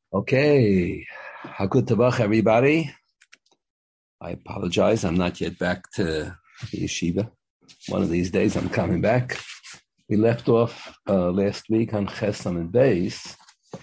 Okay, Hakud Tabach, everybody. I apologize. I'm not yet back to the yeshiva. One of these days, I'm coming back. We left off last week on Chesam and Beis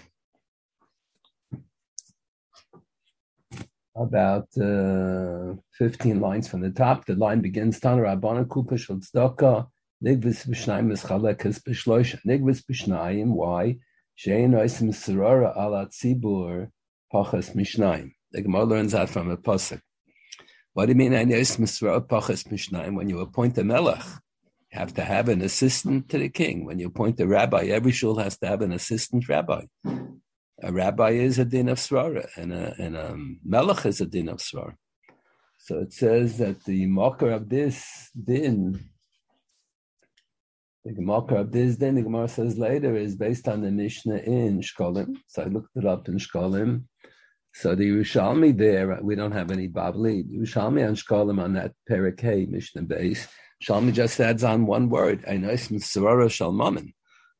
about 15 lines from the top. The line begins, Tan Rabbana Kupa Shel Tzedakah, Nigvis B'Shnayim Eschalekes B'Shloisha. Nigvis B'Shnayim, why? She'ein Oisim Serora Ala Tzibur Pachas Mishnayim. The Gemara learns that from a pasuk. What do you mean, when you appoint a melech, you have to have an assistant to the king. When you appoint a rabbi, every shul has to have an assistant rabbi. A rabbi is a din of svara, and a melech is a din of svara. So it says that the marker of this din, the Gemara says later, is based on the Mishnah in Shkolim. So I looked it up in Shkolim. So the Yerushalmi there, we don't have any Bavli. Yerushalmi and Shkolim on that Perek Hey Mishnah base. Shalmi just adds on one word. The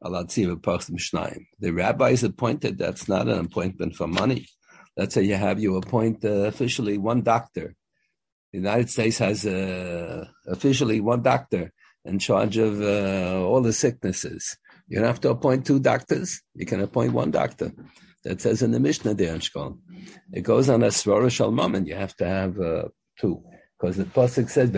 rabbi is appointed. That's not an appointment for money. Let's say you appoint officially one doctor. The United States has officially one doctor in charge of all the sicknesses. You don't have to appoint two doctors. You can appoint one doctor. That says in the Mishnah there in Shkol. It goes on a Svara Shalmam, and you have to have two. Because the Pasuk says,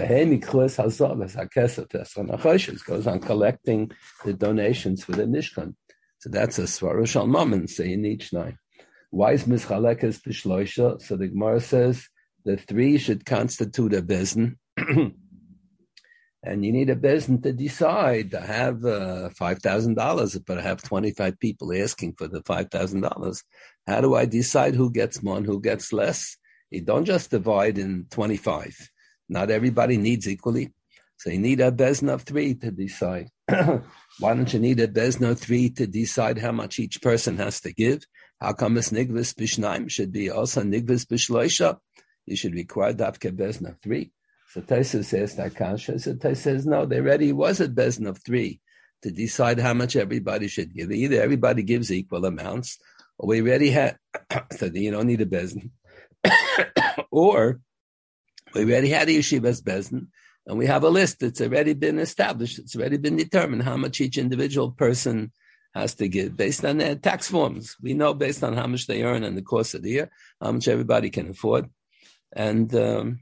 it goes on collecting the donations for the Mishkan. So that's a Svara Shalmam, so you need Shnai. Why is Mischalekes B'Shloisha? So the Gemara says the three should constitute a bezin. And you need a bezin to decide to have $5,000, but I have 25 people asking for the $5,000. How do I decide who gets more and who gets less? You don't just divide in 25. Not everybody needs equally. So you need a bezin of three to decide. Why don't you need a bezin of three to decide how much each person has to give? How come it's nigvis b'shnaim should be also nigvis b'shloisha? You should require dafke bezin of three. So Taisa says that kasha. So Taisa says, no, there already was a bezin of three to decide how much everybody should give. Either everybody gives equal amounts, or we already had, so you don't need a bezin. Or we already had a yeshiva's bezin, and we have a list that's already been established. It's already been determined how much each individual person has to give based on their tax forms. We know based on how much they earn in the course of the year, how much everybody can afford. And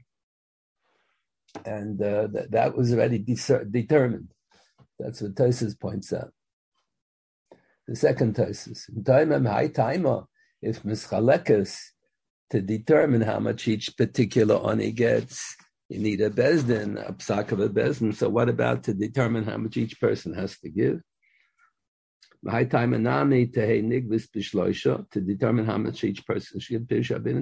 that was already determined. That's what Tosfos points out. The second Tosfos, if mischalekes, to determine how much each particular oni gets, you need a bezdin, a psak of a bezdin. So what about to determine how much each person has to give? To determine how much each person should give.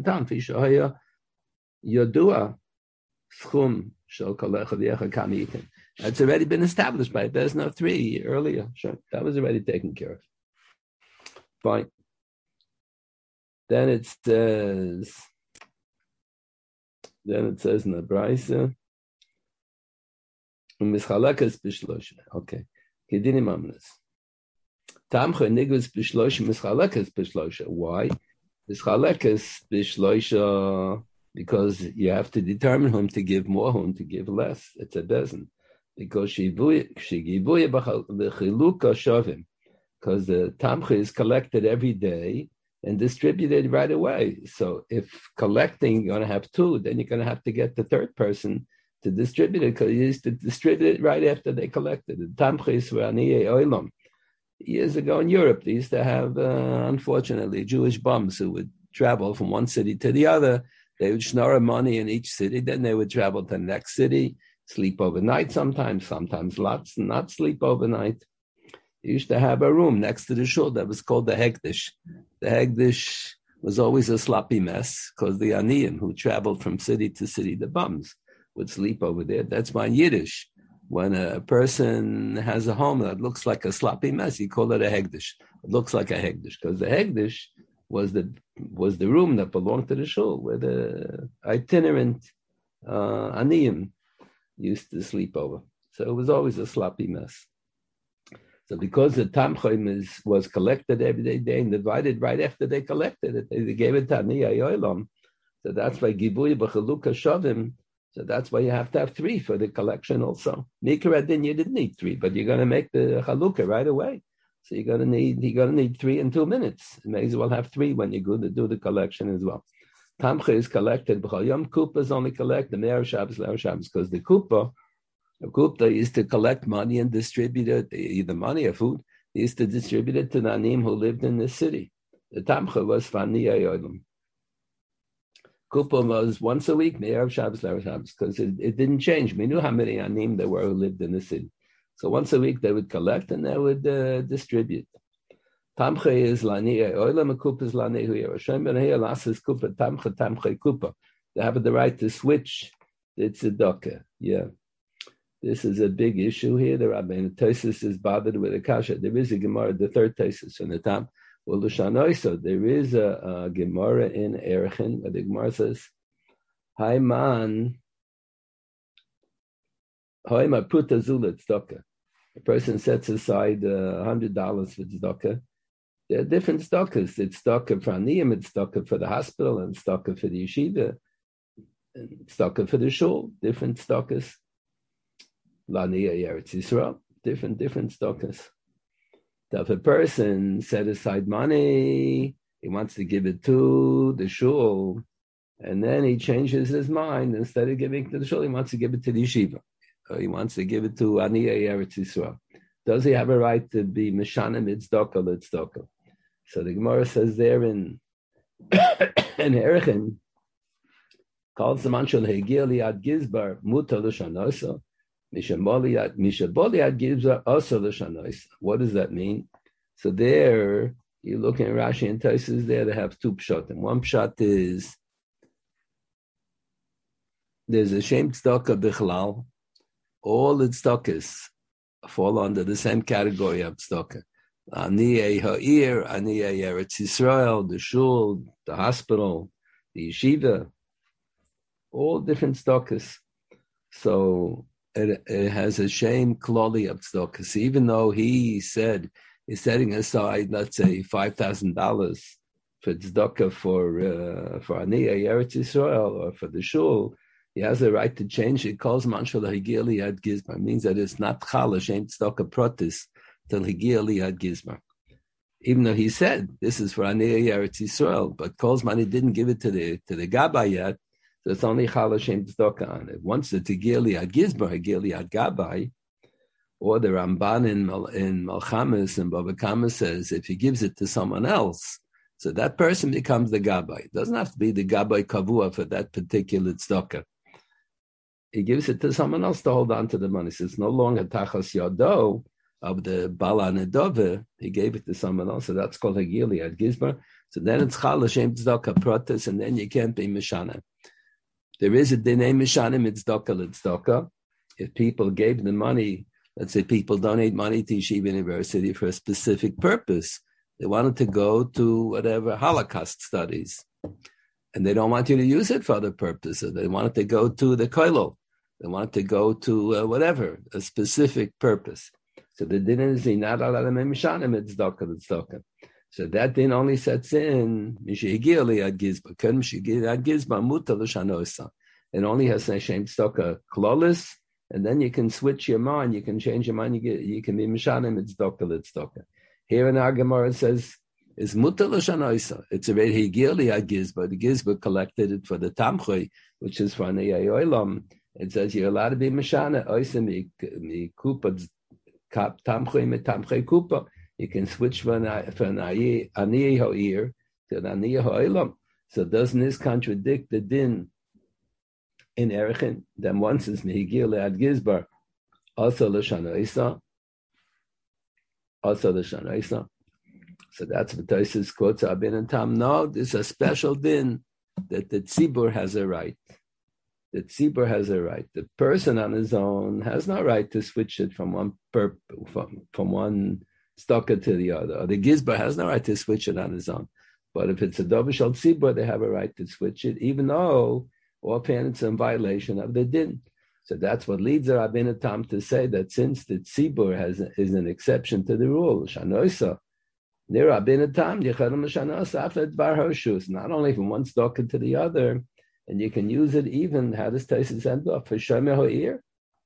Yodua schum. It's already been established by Bezin of three earlier. Sure, that was already taken care of. Fine. Then it says in the Brisa, Mischalekes b'Shlosha. Okay. Kedinim amnes. Tamcha nigvus b'Shlosha Mischalekes b'Shlosha. Why? Mischalekes b'Shlosha. Because you have to determine whom to give more, whom to give less. It's a bezin. Because because the tamcha is collected every day and distributed right away. So if collecting, you're going to have two, then you're going to have to get the third person to distribute it, because you used to distribute it right after they collected it. Tamcha is v'aniyei olam. Years ago in Europe, they used to have, unfortunately, Jewish bums who would travel from one city to the other. They would schnorr money in each city, then they would travel to the next city, sleep overnight sometimes lots, and not sleep overnight. They used to have a room next to the shul that was called the Hegdish. The Hegdish was always a sloppy mess, because the Aniyim who traveled from city to city, the bums, would sleep over there. That's why in Yiddish, when a person has a home that looks like a sloppy mess, you call it a Hegdish. It looks like a Hegdish, because the Hegdish was the room that belonged to the shul, where the itinerant aniyim used to sleep over. So it was always a sloppy mess. So because the tamchoim was collected every day and divided right after they collected it, they gave it to Aniyah Yolam. So that's why Gibuy B'Chaluka Shavim. So that's why you have to have 3 for the collection also. Nikra Din, you didn't need 3, but you're going to make the Chaluka right away. So you're going to need 3 in 2 minutes. You may as well have 3 when you're going to do the collection as well. Tamcha is collected. B'chol Yom Kupa is only collected. Me'er Shabbos, Le'er Shabbos, because the Kupa is to collect money and distribute it, either money or food. He used to distribute it to the Anim who lived in the city. The Tamcha was for Aniyah Yolam. Kupa was once a week, Me'er Shabbos, Le'er Shabbos, because it didn't change. We knew how many Anim there were who lived in the city. So once a week they would collect and they would distribute. Tamcha is Laniyah Yolam, Kupa is Laniyah Hashem ben Hiyah Lasses Kupa Tamcha Kupa. They have the right to switch the tzedakah. Yeah. This is a big issue here. The Rabbi Tosis is bothered with a kasha. There is a Gemara, the third Tosis from the Tam. Well, so there is a Gemara in Erechin, where the Gemara says, Hai man, Hai ma pruta zula tzedakah. A person sets aside $100 for tzedakah. There are different tzedakahs. It's tzedakah for aniyim, it's tzedakah for the hospital, and tzedakah for the yeshiva, and tzedakah for the shul. Different tzedakahs. Laniyah Eretz Yisrael, different tzedakahs. So if a person set aside money, he wants to give it to the shul, and then he changes his mind. Instead of giving it to the shul, he wants to give it to the yeshiva. Or he wants to give it to Aniyah Eretz Yisrael. Does he have a right to be Mishanim Tzedakah L'Tzedakah? So the Gemara says there in Erechin, calls the man shel Hegil Liad Gizbar Muta L'Shanosa. What does that mean? So there, you look in Rashi and Tosfos there, they have 2 pshat. And one pshat is, there's a shem tzedakah bichlal. All the tzedakahs fall under the same category of tzedakah. Aniyah ha'ir, Aniyah Eretz Yisrael, the shul, the hospital, the yeshiva, all different tzedakahs. So it has a shame klali of tzedakah. Even though he said he's setting aside, let's say, $5,000 for tzedakah for Aniyah Eretz Yisrael or for the shul, he has a right to change it. It calls manshal higili ad gizma. It means that it's not chal shem tzedakah protis till higili ad gizma. Even though he said this is for Aniyah Eretz Yisrael, but calls man he didn't give it to the gabbai yet. So it's only Chal Hashem Tzedakah on it. Once the Tigili Ad Gizbar, Higili Ad Gabai, or the Ramban in Malchamis and Baba Kama says, if he gives it to someone else, so that person becomes the Gabai. It doesn't have to be the Gabai Kavua for that particular Tzedakah. He gives it to someone else to hold on to the money. So it's no longer Tachas Yado of the Bala Nedove. He gave it to someone else. So that's called Higili Ad Gizbar. So then it's Chal Hashem Tzedakah Protas, and then you can't be Mishana. There is a dinei mishanim tzedakah l'tzedakah. If people gave the money, let's say people donate money to Yeshiva University for a specific purpose. They wanted to go to whatever Holocaust studies, and they don't want you to use it for other purposes. They wanted to go to the kollel. They wanted to go to whatever, a specific purpose. So the din is not allowed to mishanim tzedakah l'tzedakah. So that din only sets in it only has Hashem tzedakah klolis, and then you can switch your mind, you can change your mind, you can be mishanim tzedakah l'tzedakah. Here in our Gemara it says is mutar l'shanoisa. It's already higili ad gizba. The gizba collected it for the tamchay, which is for Aniyah Yolam. It says you're allowed to be mishana oisa mi kupa tamchay mit tamchay kupa. You can switch from Aniyah Ha'ir to Aniyah Ha'olam. So doesn't this contradict the din in Erechin? Then once it's Mehigil Le'ad Gizbar, also L'Shanoisa. So that's what Tosfos quotes Abin and Tam. No, there's a special din that the tzibur has a right. The tzibur has a right. The person on his own has no right to switch it from one tzedakah to the other. Or the gizbar has no right to switch it on his own. But if it's a dovishal tzibur, they have a right to switch it, even though offhand it's in violation of the din. So that's what leads the Rabbeinu Tam to say that since the tzibur is an exception to the rule, shanoisa, near Rabbeinu Tam, yechadim shanoisa after dvar hoshus, not only from one stocker to the other, and you can use it even, how does Taisus end up, for Shemeh Ho'ir?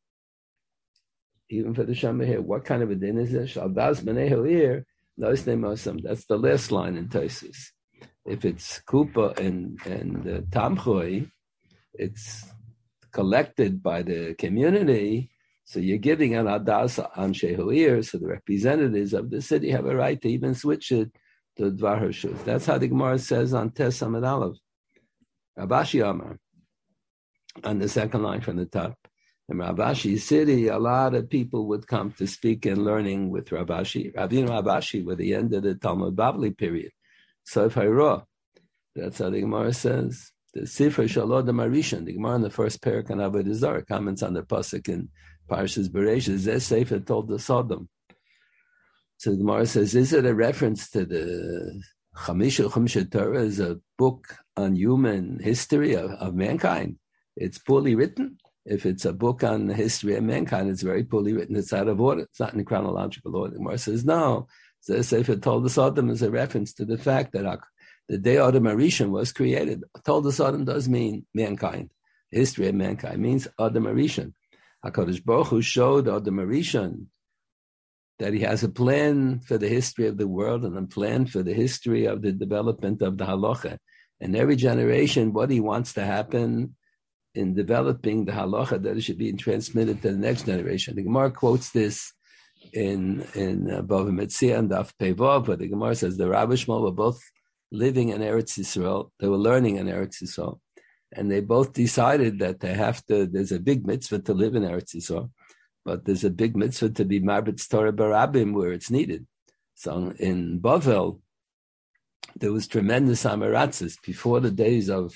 Even for the Shemeh Ho'ir. What kind of a din is it? Shaldas B'nei Ho'ir, nois ne'mosam. That's the last line in Taisus. If it's Kupa and Tamchoi, it's collected by the community, so you're giving an Adas Anshe Ho'ir, so the representatives of the city have a right to even switch it to Dvar Hoshus. That's how the Gemara says on Tes Amud Aleph. Rabashi Amar, on the second line from the top. In Rabashi's city, a lot of people would come to speak and learning with Rabashi. Rabbeinu Rabashi were the end of the Talmud Bavli period. So if I raw, that's how the Gemara says. The Sifra Shalod Marishan, the Gemara in the first parak on Avodah Zarah comments on the pasuk in Parshas Bereshit. Zeh Sefer told the Sodom. So the Gemara says, is it a reference to the Chamisha Torah is a book on human history of mankind? It's poorly written. If it's a book on the history of mankind, it's very poorly written. It's out of order. It's not in chronological order. The Gemara says, no. The Sefer Told the Sodom is a reference to the fact that the day Adam Arishan was created. Told the Sodom does mean mankind. The history of mankind means Adam Arishan. HaKadosh Baruch Hu showed Adam Arishan that he has a plan for the history of the world and a plan for the history of the development of the halacha. And every generation, what he wants to happen in developing the halacha, that it should be transmitted to the next generation. The Gemara quotes this in Bava Metzia and Daf Pevov, where the Gemara says the Rabbi Shmuel were both living in Eretz Yisrael. They were learning in Eretz Yisrael. And they both decided that there's a big mitzvah to live in Eretz Yisrael, but there's a big mitzvah to be Marbitz Torah Barabim where it's needed. So in Bavel, there was tremendous amaratzis before the days of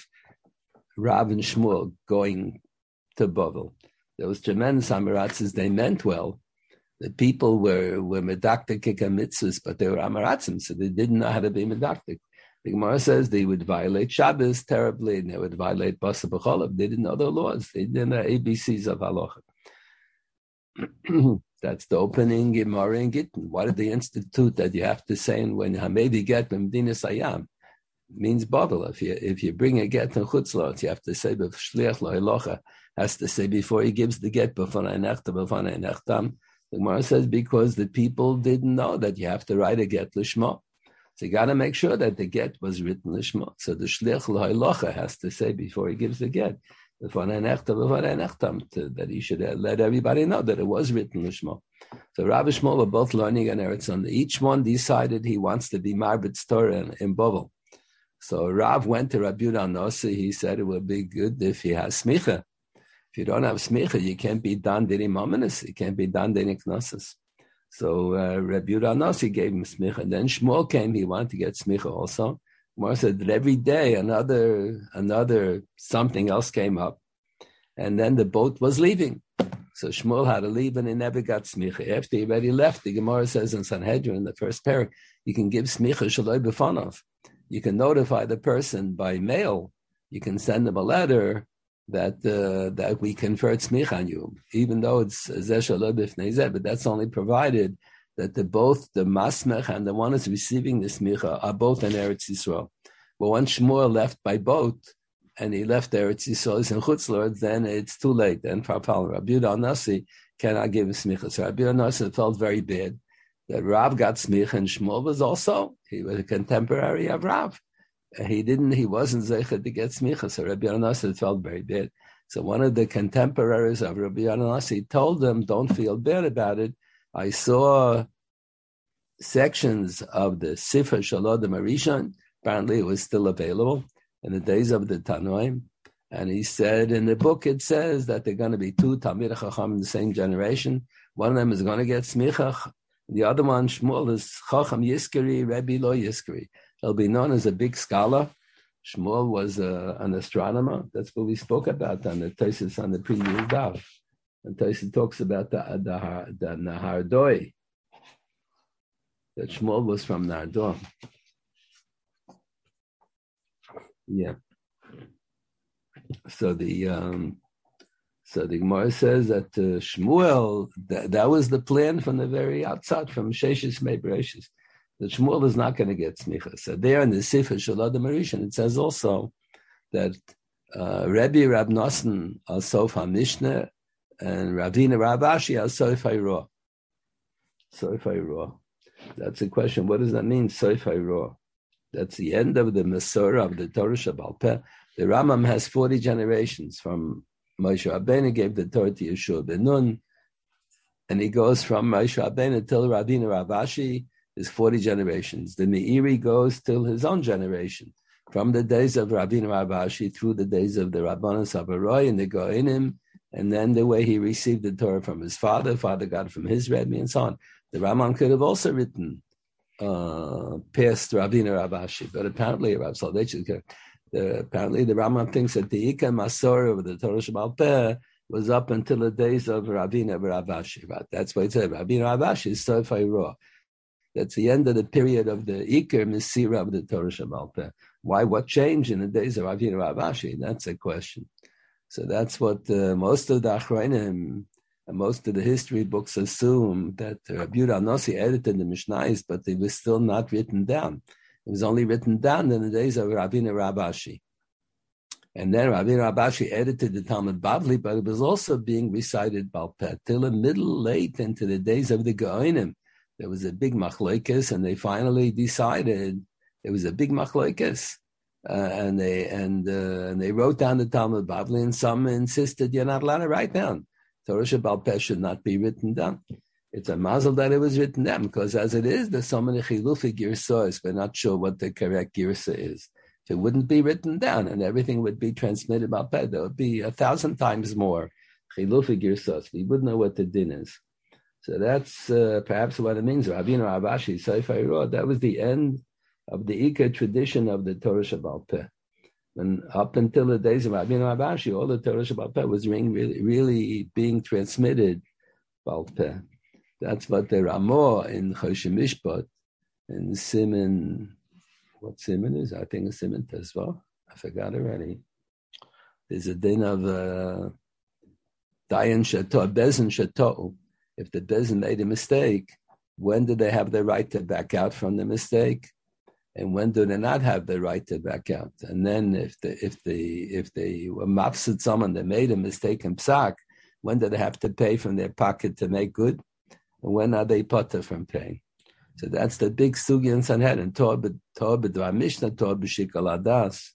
Rav and Shmuel going to Bavel. There was tremendous amaratzis. They meant well. The people were medaktik mitzvahs, but they were amaratzim, so they didn't know how to be medaktik. The Gemara says they would violate Shabbos terribly, and they would violate Basa B'cholav. They didn't know their laws. They didn't know ABCs of halacha. That's the opening Gemara and Gittin. What did they institute that you have to say when Hamedi get Medina Sayam? Means Babel. If you bring a get in Chutzlot, you have to say B'shliach lo elocha. Has to say before he gives the get b'fanei nechtam. The Gemara says because the people didn't know that you have to write a get lishma. So you got to make sure that the get was written lishma. So the shliach lo elocha has to say before he gives the get b'fanei nechtam, that he should let everybody know that it was written lishma. So Rabbi Shmuel were both learning in Eretz Yisrael. Each one decided he wants to be Marbitz Torah in Bavel. So Rav went to Rabbi Yehuda Nossi. He said it would be good if he has smicha. If you don't have smicha, you can't be dan diri mamanis. You can't be dan diri knossos. So Rabbi Yehuda Nossi gave him smicha. Then Shmuel came. He wanted to get smicha also. Gemara said that every day another something else came up, and then the boat was leaving. So Shmuel had to leave, and he never got smicha. After he already left, the Gemara says in Sanhedrin, in the first parak, you can give smicha shaloi b'fanov. You can notify the person by mail. You can send them a letter that we confer smicha on you, even though it's zeh shaloi b'fnei zeh, but that's only provided that both the masmech and the one who's receiving the smicha are both in Eretz Yisrael. But once Shmuel left by boat, and he left Eretz Yisrael, he's in Chutzlord, then it's too late. Then Rabbi Yehuda Nossi cannot give a smicha. So Rabbi Yehuda Nossi felt very bad that Rav got smicha, and Shmuel was he was a contemporary of Rav. He wasn't zeicher to get smicha, so Rabbi Yehuda Nossi felt very bad. So one of the contemporaries of Rabbi Yehuda Nossi told him, don't feel bad about it. I saw sections of the Sifra Shalod Marishan. Apparently it was still available in the days of the Tanoim. And he said, in the book it says that they're going to be two Talmidei Chacham in the same generation. One of them is going to get smicha. The other one, Shmuel, is Chacham Yiskari, Rebbe Lo Yiskari. He'll be known as a big scholar. Shmuel was an astronomer. That's what we spoke about on the Taisus on the previous daf. And Taisus talks about the Nahar Doi. That Shmuel was from Nardor. Yeah. So the So the Gemara says that Shmuel, that was the plan from the very outside, from Sheshis Mei Bereshis. That Shmuel is not going to get smicha. So there in the Sefer Shalad Marishan, it says also that Rabbi Rab Nosson al Sof HaMishnah and Ravina Rav Ashi al Sof HaIroh. Sof HaIroh. That's the question. What does that mean, Sof HaIroh? That's the end of the Masorah of the Torah Shabbal Peh. The Rambam has 40 generations from Moshe Rabbeinu gave the Torah to Yeshua ben Nun, and he goes from Moshe Rabbeinu till Ravina Rav Ashi is 40 generations. The Meiri goes till his own generation, from the days of Ravina Rav Ashi through the days of the Rabbanos Abaroy and the Goinim, and then the way he received the Torah from his father got it from his Rebbe, and so on. The Rambam could have also written past Ravina Rav Ashi, but apparently Rav Soloveitchik. Apparently, the Rambam thinks that the Ika Masorah of the Torah Shabbal Peh was up until the days of Ravina Rav Ashi. Right? That's why it said Ravina Rav Ashi is Sof HaIroh. That's the end of the period of the Iker Mesira of the Torah Shabbal Peh. Why? What changed in the days of Ravina Rav Ashi? That's a question. So that's what most of the Achronim and most of the history books assume, that Rabbi Yehuda Nossi edited the Mishnayos, but they were still not written down. It was only written down in the days of Ravina Rav Ashi. And then Ravina Rav Ashi edited the Talmud Bavli, but it was also being recited Baal Peh till the late into the days of the Goinim. There was a big machlokes, and they finally decided it was a big machlokes. And they wrote down the Talmud Bavli, and some insisted you're not allowed to write down. Torah Shabbal Peh should not be written down. It's a mazel that it was written down, because as it is, there's so many chilufi girsas. We're not sure what the correct girsa is. If it wouldn't be written down and everything would be transmitted by Peh, there would be 1,000 times more chilufi girsas. We wouldn't know what the din is. So that's perhaps what it means. Ravina Rav Ashi, Sof HaIroh, that was the end of the Iker tradition of the Torah Shabbal Peh. And up until the days of Ravina Rav Ashi, all the Torah Shabbal Peh was really being transmitted Baal Peh. That's what the Ramah in Choshen Mishpat, in Siman, what Siman is? I think it's Siman Tezvah. I forgot already. There's a din of Dayan Shato, Bezin Shato. If the Bezin made a mistake, when do they have the right to back out from the mistake? And when do they not have the right to back out? And then if they were mafsid someone that made a mistake in Psak, when do they have to pay from their pocket to make good? And when are they potter from paying? So that's the big sugi in Sanhedrin. Torah b'dvar Mishnah, Torah b'shikol adas.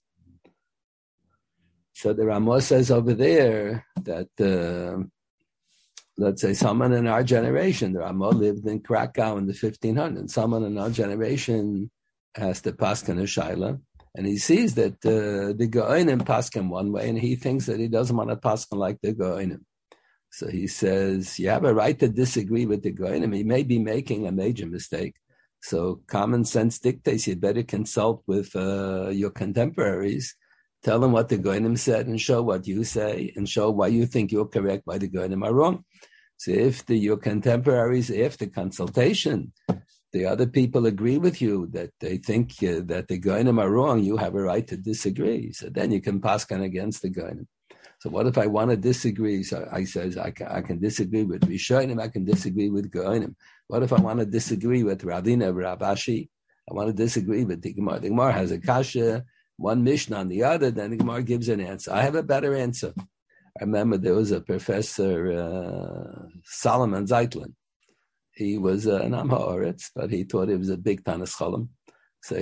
So the Ramah says over there that, let's say someone in our generation, the Ramah lived in Krakow in the 1500s. Someone in our generation has to paskin a shaila, and he sees that the Goinim paskin one way, and he thinks that he doesn't want to paskin like the Goinim. So he says, you have a right to disagree with the Goinim. He may be making a major mistake. So common sense dictates you better consult with your contemporaries, tell them what the Goinim said and show what you say and show why you think you're correct, why the Goinim are wrong. So if your contemporaries, after consultation, the other people agree with you that they think that the Goinim are wrong, you have a right to disagree. So then you can paskin against the Goinim. So what if I want to disagree? So I says I can disagree with Rishonim, I can disagree with Goinim. What if I want to disagree with Ravina Rav Ashi? I want to disagree with the Gemara. The Gemara has a kasha, one Mishnah on the other, then the Gemara gives an answer. I have a better answer. I remember there was a professor, Solomon Zeitlin. He was an Am Ha'aretz, but he thought he was a big Tanis Cholim. So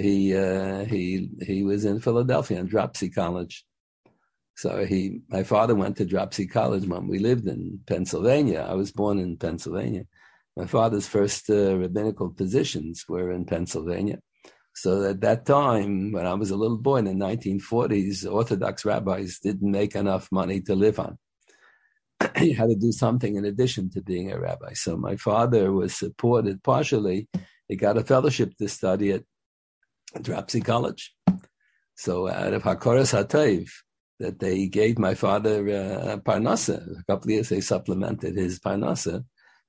he was in Philadelphia in Dropsy College. So my father went to Dropsy College when we lived in Pennsylvania. I was born in Pennsylvania. My father's first rabbinical positions were in Pennsylvania. So at that time, when I was a little boy in the 1940s, Orthodox rabbis didn't make enough money to live on. He had to do something in addition to being a rabbi. So my father was supported partially. He got a fellowship to study at Dropsy College. So out of Hakoras HaTov, that they gave my father Parnasa. A couple of years they supplemented his Parnasa.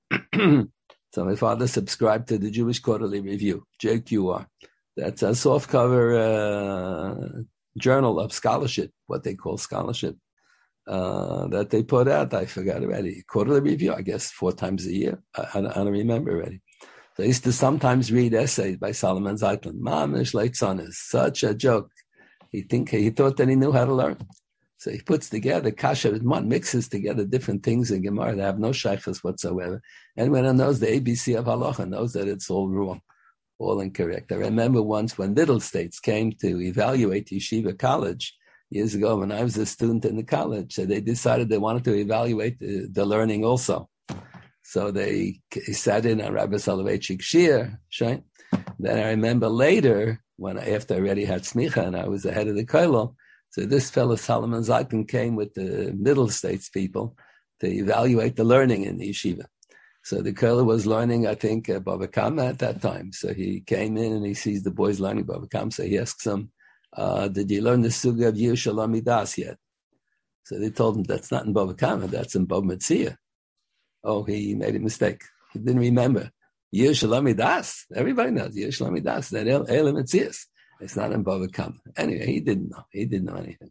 So my father subscribed to the Jewish Quarterly Review, JQR. That's a softcover journal of scholarship, what they call scholarship. that they put out. I forgot already. Quarterly review, I guess 4 times a year. I don't remember already. So I used to sometimes read essays by Solomon Zeitlin. Mamish Leitzon is such a joke. He thought that he knew how to learn. So he puts together kasha, mixes together different things in Gemara that have no shaykhs whatsoever. And when he knows the ABC of halacha, knows that it's all wrong, all incorrect. I remember once when Little States came to evaluate Yeshiva College years ago when I was a student in the college. So they decided they wanted to evaluate the learning also. So they sat in on Rabbi Soloveitchik Shir. Right? Then I remember later, after I already had smicha and I was the head of the kollel, so this fellow Solomon Zeitlin came with the Middle States people to evaluate the learning in the yeshiva. So the kollel was learning, I think, Bava Kama at that time. So he came in and he sees the boys learning Bava Kama. So he asks them, did you learn the suga of Yushala Midas yet? So they told him, that's not in Bava Kama, that's in Bava Metzia. Oh, he made a mistake. He didn't remember. Yushala Midas. Everybody knows Yushala Midas. That Elam Metzias. It's not in Bava Kama. Anyway, he didn't know. He didn't know anything.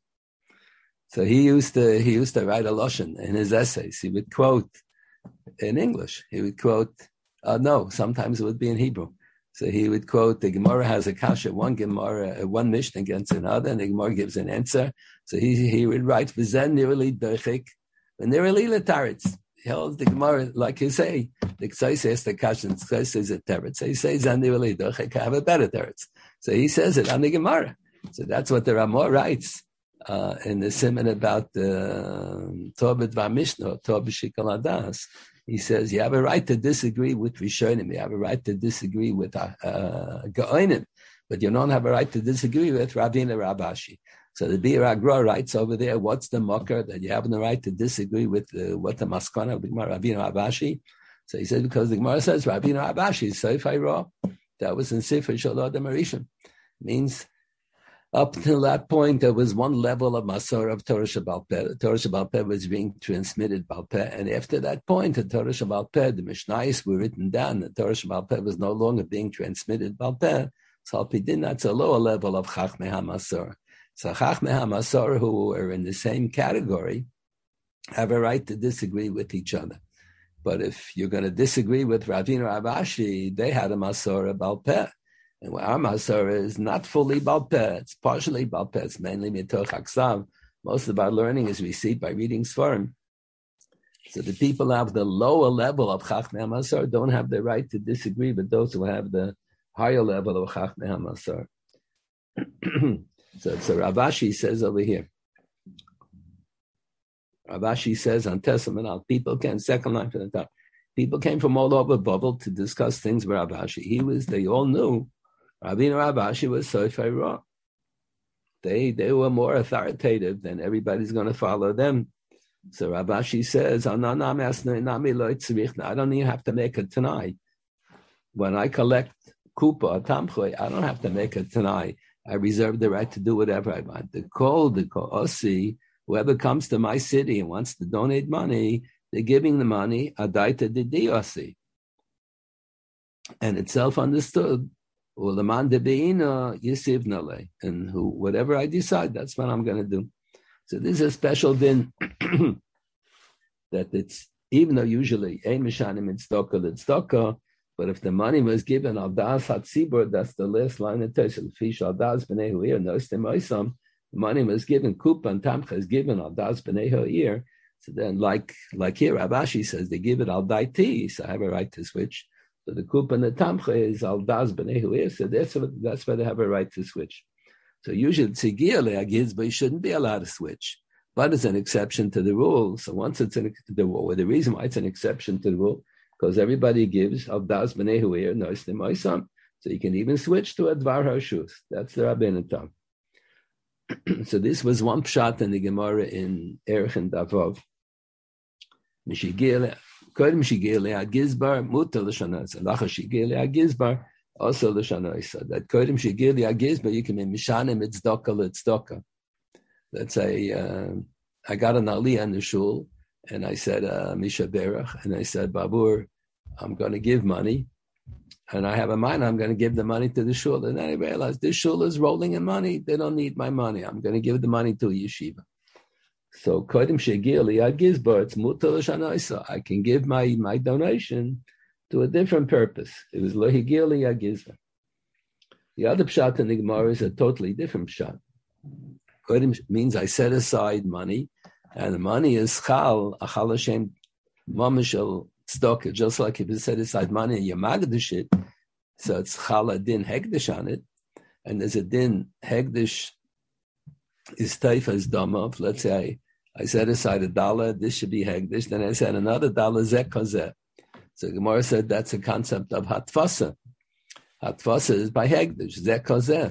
So he used to write a lashon in his essays. He would quote in English. He would quote, sometimes it would be in Hebrew. So he would quote, the Gemara has a kasha, one Mishnah against another, and the Gemara gives an answer. So he would write, V'zen nirali derchik, v'nirali l'taretz. He holds the Gemara, like you say, the Ksai says the kasha, and Ksai says a teretz. So he says, Zen nirali derchik, I have a better teretz. So he says it on the Gemara. So that's what the Ramah writes in the Siman about Tobit V'Mishnah, Tobit Shikol Adas. He says you have a right to disagree with Rishonim, you have a right to disagree with Gaonim, but you don't have a right to disagree with Ravina Rabashi. So the Bir Agra writes over there, what's the mocker that you have the right to disagree with what the Maskana of the Gemara Ravina Rabashi? So he said because the Gemara says Ravina Rabashi is Sefer Ra. That was in Sefer Shalom Marishim. Means up till that point, there was one level of Masor of Torah Shabbal Peh. The Torah Shabbal Peh was being transmitted Baal Peh. And after that point, the Torah Shabbal Peh, the Mishnayos were written down. The Torah Shabbal Peh was no longer being transmitted Baal Peh. So Alpidin, that's a lower level of Chachmei HaMasor. So Chachmei HaMasor, who are in the same category, have a right to disagree with each other. But if you're going to disagree with Ravina Rabashi, they had a Masora Baal Peh. And our Masora is not fully Baal Peh. It's partially Baal Peh. It's mainly Mitoch Aksav. Most of our learning is received by reading Sfarim. So the people have the lower level of Chachmei HaMasor don't have the right to disagree with those who have the higher level of Chachmei HaMasor. So Ravashi says over here, Ravashi says on Testament, people came, second line from the top, people came from all over Babel to discuss things with Ravashi. They all knew Rabbeinu Ravashi was Sefer Ra. They were more authoritative than everybody's going to follow them. So Ravashi says, I don't even have to make a Tanai. When I collect Kupa, Tamchoy, I don't have to make a Tanai. I reserve the right to do whatever I want. The Osi, whoever comes to my city and wants to donate money, they're giving the money, Adaita Didiosi. And it's self-understood. And whatever I decide, that's what I'm going to do. So this is a special din that it's, even though usually, Ein Mishanim in Tzedakah, but if the money was given, Al Das Hatzibur, that's the last line of Teshel, Fish Al Das B'nei Hu'ir, Nostim Oisam, the money was given, Kupa and Tamcha is given Al Das B'nei Hu'ir. So then, like here, Rabashi says, they give it Al Daiti, so I have a right to switch. So the Kupa and the Tamcha is Al Das B'nei Hu'ir, so that's why they have a right to switch. So usually, Tzigir Le'agiz, but you shouldn't be allowed to switch. But it's an exception to the rule. So once it's the reason why it's an exception to the rule, because everybody gives Al Das B'nei Hu'ir, Nostim Oisam. So you can even switch to a Dvar Harshus. That's the Rabbeinu Tam. So this was one pshat in the Gemara in Erech and Davov. Kodem shigir le'ad gizbar muta l'shana isa. Lacha shigir le'ad gizbar also l'shana isa. That kodem shigir le'ad gizbar you can be mishanim tzedakah l'tzedakah. Let's say I got an aliyah in the shul and I said Misha Berach and I said Babur, I'm going to give money. And I have a mind, I'm going to give the money to the shul. And then I realized this shul is rolling in money. They don't need my money. I'm going to give the money to a yeshiva. So kodim shegili ad gizbar, it's mutar l'shanaisa. I can give my donation to a different purpose. It was lohigili ad gizbar. The other pshat in the Gemara is a totally different pshat. Kodim means I set aside money, and the money is chal Hashem mamashal tzedakah. Just like if you set aside money and you magdish it, so it's chal a din hegdish on it, and there's a din hegdish is taifas damav. Let's say I set aside $1, this should be hegdish. Then I said another $1, zeh kozeh. So Gemara said that's a concept of hatvasa. Hatvasa is by hegdish, zeh kozeh.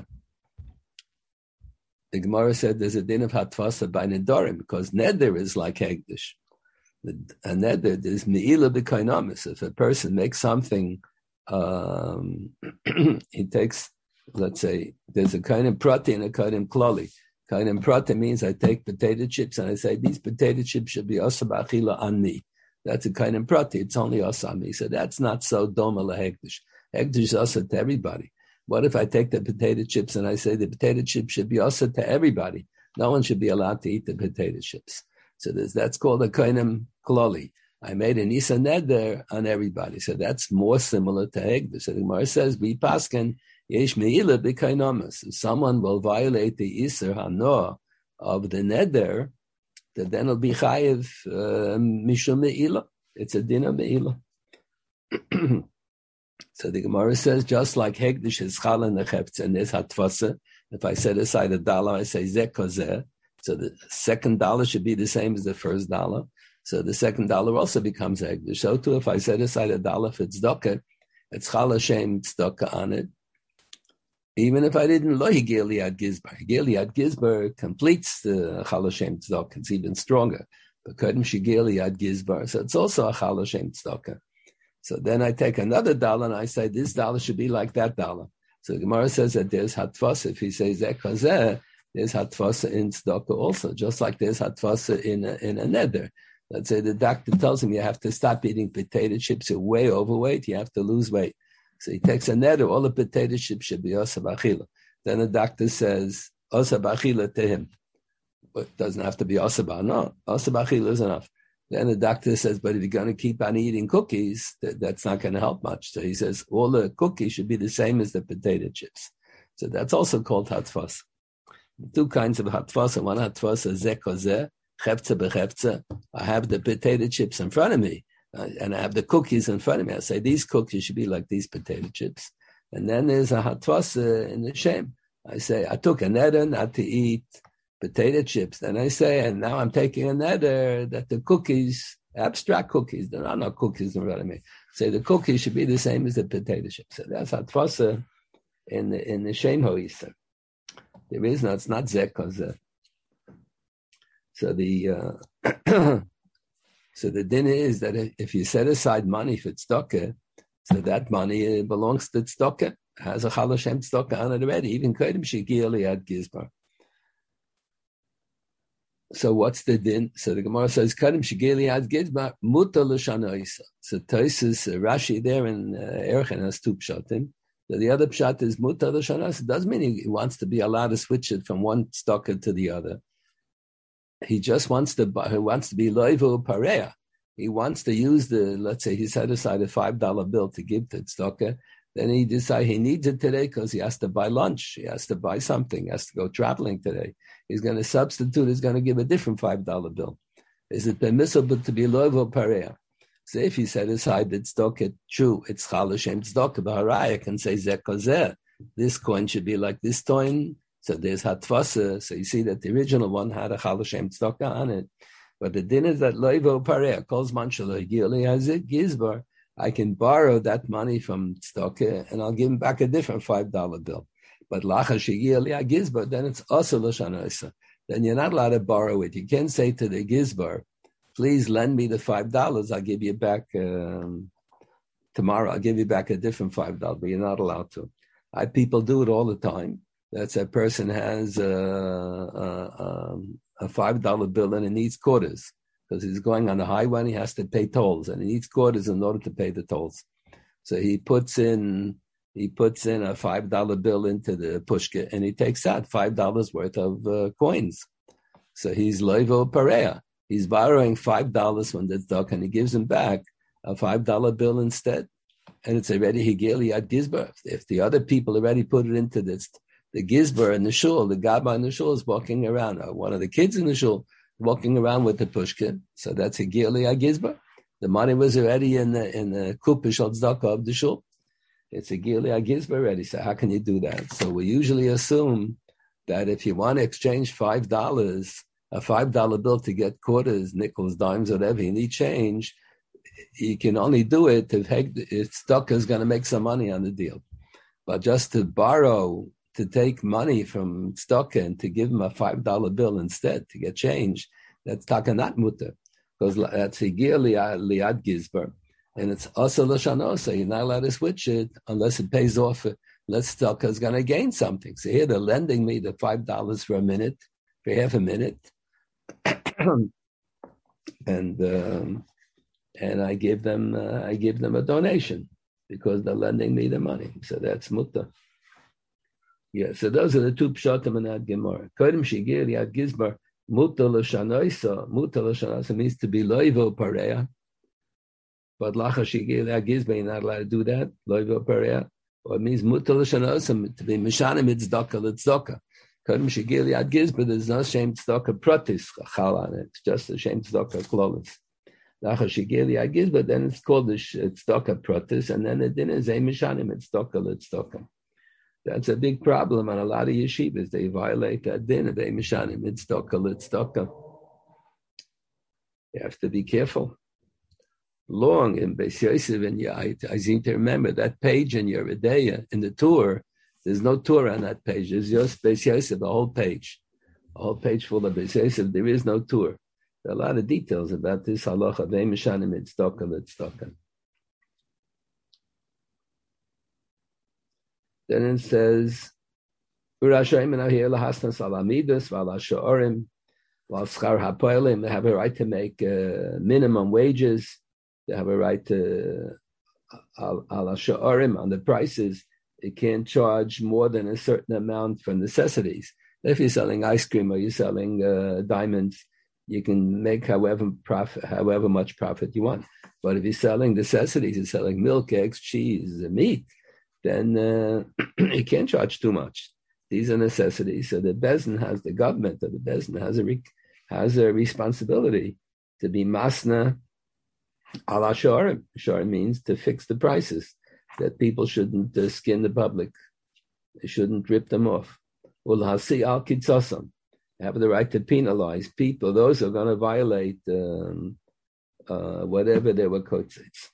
The Gemara said there's a din of hatvasa by nedarim because neder is like hegdish. A neder is meila b'kainamis. If a person makes something, he takes, let's say, there's a kind of prati and a kind of klali. Kind of prati means I take potato chips and I say these potato chips should be asa b'achila on me. That's a kind of prati. It's only asa on me. So that's not so doma lahegdish. Hegdish is asa to everybody. What if I take the potato chips and I say the potato chips should be asa to everybody? No one should be allowed to eat the potato chips. So that's called a kainem klali. I made an isa neder on everybody. So that's more similar to hegdish. So the Gemara says, "Be pasken yesh meila b'kainamas." If someone will violate the iser hanoah of the neder, then it'll be chayiv mishum meila. It's a din of meila. So the Gemara says, just like hegdish is chal and necheptz and there's hatvasa. If I set aside $1, I say zeh kozeh. So the second $1 should be the same as the first $1. So the second $1 also becomes hegdish. So too, if I set aside $1 for tzedakah, it's chal Hashem tzedakah on it. Even if I didn't lo higeli ad gizbar. Higeli ad gizbar completes the chal Hashem tzedakah. It's even stronger. But kodem shigeli ad gizbar. So it's also a chal Hashem tzedakah. So then I take another $1 and I say this $1 should be like that $1. So the Gemara says that there's hatvasa. If he says zeh kozeh, there's hatvasa in tzedakah also, just like there's hatvasa in a neder. Let's say the doctor tells him you have to stop eating potato chips. You're way overweight. You have to lose weight. So he takes a neder. All the potato chips should be asa b'achila. Then the doctor says asa b'achila to him. But it doesn't have to be asa b'achila. No, asa b'achila is enough. Then the doctor says, but if you're going to keep on eating cookies, that's not going to help much. So he says, all the cookies should be the same as the potato chips. So that's also called hatvasa. Two kinds of hatvasa. One hatvasa, zeh kozeh, cheptza b'cheptza. I have the potato chips in front of me, and I have the cookies in front of me. I say, these cookies should be like these potato chips. And then there's a hatvasa in the shem. I say, I took a neder not to eat potato chips. Then I say, and now I'm taking a neder that the cookies, abstract cookies, there are no cookies in front of me. Say the cookies should be the same as the potato chips. So that's hatvasa in the shem hoisa. There is no, it's not zeh kozeh. So the so the din is that if you set aside money for tzedakah, so that money belongs to tzedakah, has a chal Hashem tzedakah on it already. Even kodem shigili ad gizbar. So what's the din? So the Gemara says, "Kadim shigeli ad gizbar mutar l'shana isa." So Tosfos Rashi there in Erechen has two pshatim. So the other pshat is mutar l'shana isa. It doesn't mean he wants to be allowed to switch it from one tzedakah to the other. He just wants to be loivu pareya. He wants to use let's say he set aside a $5 bill to give to tzedakah. Then he decides he needs it today because he has to buy lunch. He has to buy something. He has to go traveling today. He's going to substitute. He's going to give a different $5 bill. Is it permissible to be loivu pareya? So if he set aside the tzedakah, true, it's chal Hashem tzedakah. But haraya can say zeh kozeh. This coin should be like this coin. So there's hatvasa. So you see that the original one had a chal Hashem tzedakah on it. But the din is that loivu pareya calls man shelo higili hazit gizbar. I can borrow that money from tzedakah and I'll give him back a different $5 bill. But lacha shigili gizbar, then it's also l'shana isa. Then you're not allowed to borrow it. You can't say to the gizbar, please lend me the $5. I'll give you back tomorrow. I'll give you back a different $5, but you're not allowed to. People do it all the time. That's a person has a $5 bill and it needs quarters because he's going on the highway and he has to pay tolls and he needs quarters in order to pay the tolls. So he puts in a $5 bill into the pushka and he takes out $5 worth of coins. So he's loivo pareya. He's borrowing $5 from the tzedakah, and he gives him back a $5 bill instead. And it's already higeli at gizbar. If the other people already put it into this, the gizbar in the shul, the gabba in the shul is walking around, or one of the kids in the shul walking around with the pushkin. So that's higeli at gizbar. The money was already in the kupish al tzedakah of the shul. It's higeli at gizbar already. So how can you do that? So we usually assume that if you want to exchange $5, a $5 bill to get quarters, nickels, dimes, whatever you need change, you can only do it if tzedakah is going to make some money on the deal. But just to borrow, to take money from tzedakah and to give him a $5 bill instead to get change, that's not mutter, because that's higir liad gizbar, and it's also l'shanosa. You're not allowed to switch it unless it pays off. Unless tzedakah is going to gain something. So here they're lending me the $5 for a minute, for half a minute, and I give them a donation because they're lending me the money. So that's mutter. Yeah. So those are the two pshatim in that Gemara. Kodem shigir yad gizbar mutter l'shanoisa. Mutter l'shanoisa means to be loivo pareya. But lacha shigir yad gizbar, you're not allowed to do that. Loivo pareya. Or it means mutter l'shanoisa to be mishanim tzedakah l'tzedakah. Kodem shigir yad gizbar, there's no shame tzedakah pratis chal on it. It's just a shame tzedakah klolis. But then it's called the tzedakah pratis, and then the din is a mishanim tzedakah l'tzedakah. That's a big problem on a lot of yeshivas. They violate that din of a mishanim tzedakah l'tzedakah. You have to be careful. Long in Beis Yosef, and I seem to remember that page in your Ideya, in the tour. There's no tour on that page. There's just Beis Yosef, a whole page full of Beis Yosef. There is no tour. There are a lot of details about this halacha of mishanim tzedakah l'tzedakah. Then it says, they have a right to make minimum wages. They have a right to ala sha'arim on the prices. They can't charge more than a certain amount for necessities. If you're selling ice cream or you're selling diamonds, you can make however much profit you want. But if you're selling necessities, you're selling milk, eggs, cheese, meat, then you can't charge too much. These are necessities. So the Bezdin has, the government of the Bezdin has a responsibility to be masna ala shorim. Shorim means to fix the prices, that people shouldn't skin the public. They shouldn't rip them off. Ulhasi al kitzasam. Have the right to penalize people, those who are going to violate whatever they were quotes.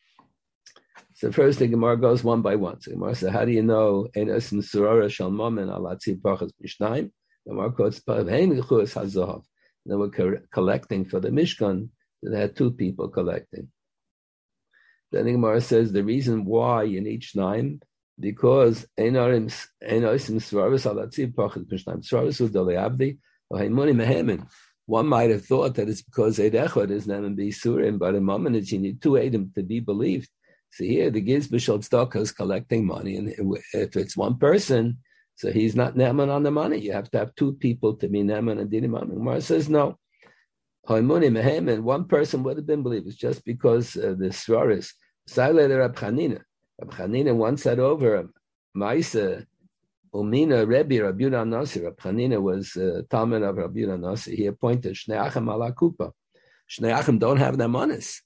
So first the Gemara goes one by one. So Gemara says, how do you know Enos Surara Shalmomen Alatzi Pachas Mishnaim? The Gemara quotes Hazahav. They were collecting for the Mishkan. So they had two people collecting. Then the Gemara says the reason why you need Shnaim, because Enosim Suravis Alatzi Pachas Mishnaim Suravis Udaleabdi Ohimuni Mehemin. One might have thought that it's because Eid Echad is Neman B'Yisurim, but in moment you need two Eidim to be believed. So here the Giz B'Shal Tzedakah is collecting money, and if it's one person, so he's not Neman on the money. You have to have two people to be Neman and Dinim. Gemara says no. Hoimuni Mehemen, one person would have been believed. It's just because the Sraris. Saile Rab Chanina. Rab Chanina once said over Maisa Umina Rebbe Rabbi Yehuda Nasi. Rab Chanina was Talmud of Rabbi Yehuda Nasi. He appointed Shnei Achim ala Kupa. Shnei Achim don't have namanis.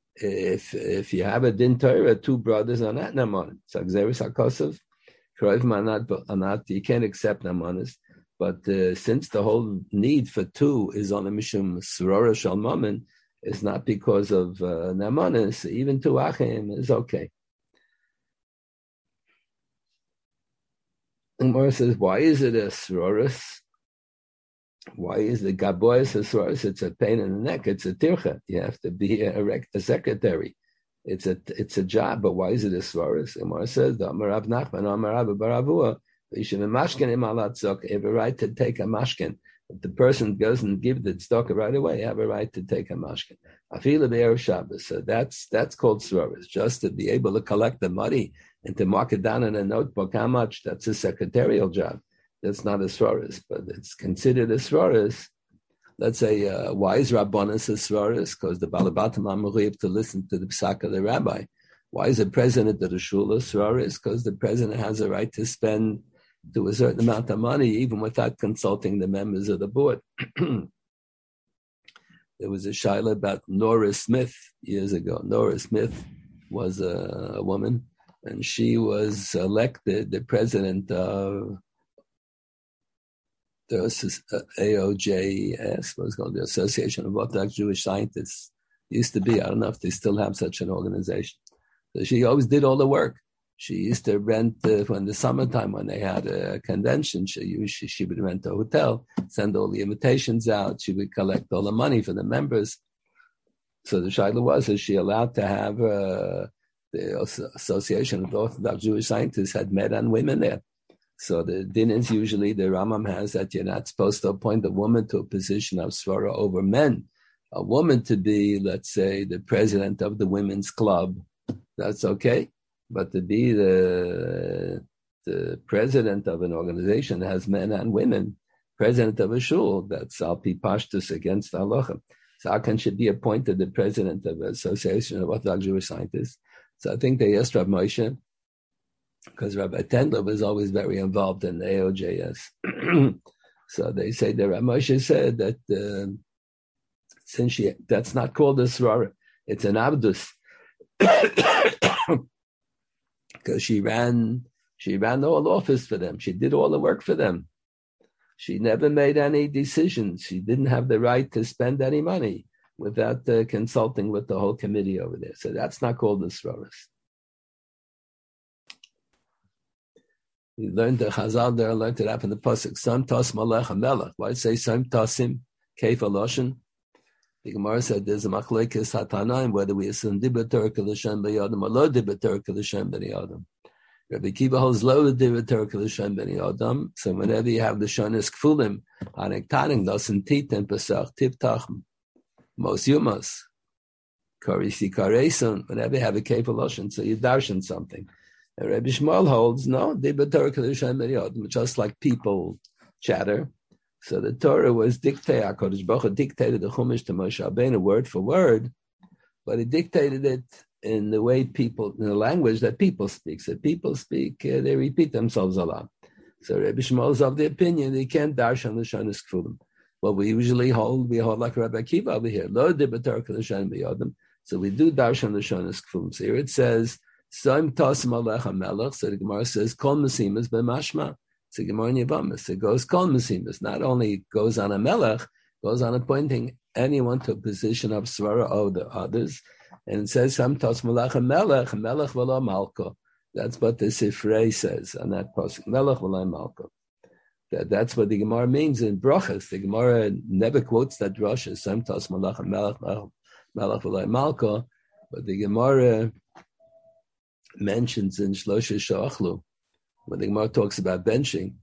If you have a din Torah, two brothers are not namanis. So Xeris HaKosov, Kroiv Manat, you can't accept namanis. But since the whole need for two is on the Mishum Surora Shalmamin, it's not because of namanis. Even two Achim is okay. And Gemara says, why is it a Suroris? Why is the Gabois a Suroris? It's a pain in the neck. It's a tircha. You have to be a secretary. It's a job, but why is it a Suroris? And Gemara says, Amarav Nachman, Amarav Baravua, you should have a right to take a mashkin. If the person doesn't give the tzedakah right away, you have a right to take a mashkin. Afila be'erev Shabbos. So that's called Suroris. Just to be able to collect the money and to mark it down in a notebook, how much, that's a secretarial job. That's not a Suroris, but it's considered a Suroris let's say, why is Rabbanis a Svaris? Because the Balabatim are mechuyev to listen to the psak of the rabbi. Why is the president of the shul a Svaris? Because the president has a right to spend to a certain amount of money, even without consulting the members of the board. There was a shaila about Nora Smith years ago. Nora Smith was a woman, and she was elected the president of the AOJS, what's called the Association of Orthodox Jewish Scientists. It used to be, I don't know if they still have such an organization. So she always did all the work. She used to rent, in the summertime when they had a convention, she would rent a hotel, send all the invitations out. She would collect all the money for the members. So the shaila was, is she allowed to have the Association of Orthodox Jewish Scientists had men and women there. So the din is usually the Rambam has that you're not supposed to appoint a woman to a position of svara over men. A woman to be, let's say, the president of the women's club, that's okay. But to be the president of an organization that has men and women, president of a shul, that's alpi pashtus against halacha. So how can she be appointed the president of the Association of Orthodox Jewish Scientists? So I think they asked Rabbi Moshe, because Rabbi Tendler was always very involved in the AOJS. So they say that Rabbi Moshe said that since that's not called a srara, it's an abdus. Because she ran the whole office for them. She did all the work for them. She never made any decisions. She didn't have the right to spend any money without consulting with the whole committee over there. So that's not called the sroras. We learned the Chazal there, learned it up in the pasuk. Sam tas malach hamelach. Why say sam tasim keif aloshin? The Gemara said there's a machlekes hatanaim whether we assume dibatur k'lishem b'yadam or lo dibatur k'lishem b'yadam. Rabbi Kiva holds lo dibatur k'lishem b'yadam. So whenever you have the shonis kfulim, hanek taning doesn't titem pesach tiftach mos yumas karisi kareson. Whenever you have a keif aloshin, so you darshan something. And Rabbi Shmuel holds no dibatur k'lishem b'yadam, just like people chatter. So the Torah was dictated, HaKadosh Baruch Hu dictated the Chumash to Moshe Rabbeinu word for word, but he dictated it in the way people, in the language that people speak. So people speak, they repeat themselves a lot. So Rabbi Shmuel is of the opinion they can't darshan l'shonos kfulim. Well, we hold like Rabbi Akiva over here. Lo dibatar k'l'shan b'yodem. So we do darshan l'shonos kfulim. So here it says, Soim tas malach hamelach. So the Gemara says, Kol mesimas b'mashma. So Gemara in Yevamos, it goes Kol mesimas. Not only goes on a melech, goes on appointing anyone to a position of svara over others. And it says, Sam tas malach melech v'lo malko. That's what the Sifrei says on that pasuk. Melech v'lo malko. That's what the Gemara means in brachas. The Gemara never quotes that drasha. Sam tas malach melech v'lo malko. But the Gemara mentions in Shlosha Shachlu, when the Gemara talks about benching,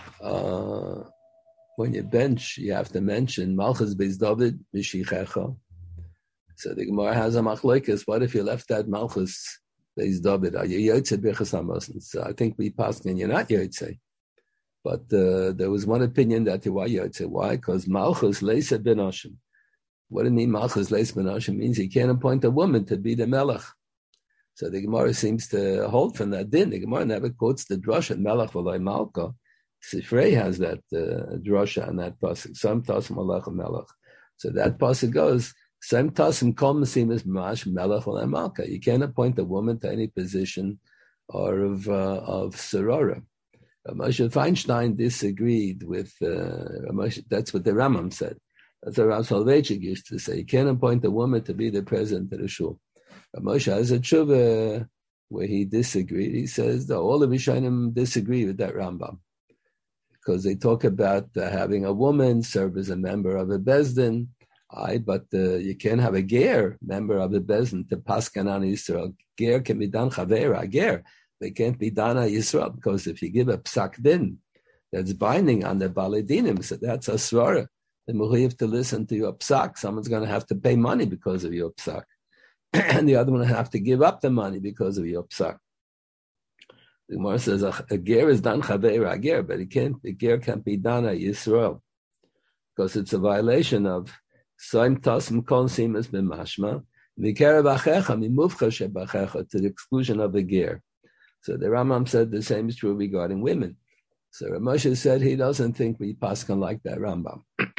when you bench, you have to mention Malchus Beis David Mishichecha. So the Gemara has a machlokes. What if you left out Malchus Beis David? Are you Yotze Birchas HaMason? So I think we passed and you're not Yotze. But there was one opinion that you are Yotze. Why? Because Malchus Leisa Ben Oshim. What do you mean Malchus Leisa Ben Oshim? Means you can't appoint a woman to be the Melech. So the Gemara seems to hold from that din. The Gemara never quotes the drasha Melech v'lo malka. Sifrei has that drasha on that pasuk. Sam tasim malach melech. So that pasuk goes Sam tasim kol mesimas b'mash melech v'lo malka. You can't appoint a woman to any position or of sorora. Moshe Feinstein disagreed with Moshe. That's what the Rambam said. That's what Rav Soloveitchik used to say. You can't appoint a woman to be the president of the shul. Moshe has a tshuva where he disagreed. He says that all the Rishonim disagree with that Rambam because they talk about having a woman serve as a member of a bezdin. But you can't have a ger member of a bezdin to paskan on Yisrael. Ger can be done chavera ger. They can't be done on Yisrael because if you give a psak din that's binding on the baladinim, so that's a svara. Then we have to listen to your psak. Someone's going to have to pay money because of your psak. And the other one have to give up the money because of your psak. The Gemara says a ger is done chaveira ger, but the ger can't be done at Yisrael. because it's a violation of Soim Tasm Kol Simas B'Mashma, Mikerav Achecha Mimuvcha Shebachecha, to the exclusion of a ger. So the Rambam said the same is true regarding women. So Rav Moshe said he doesn't think we paskin like that Rambam.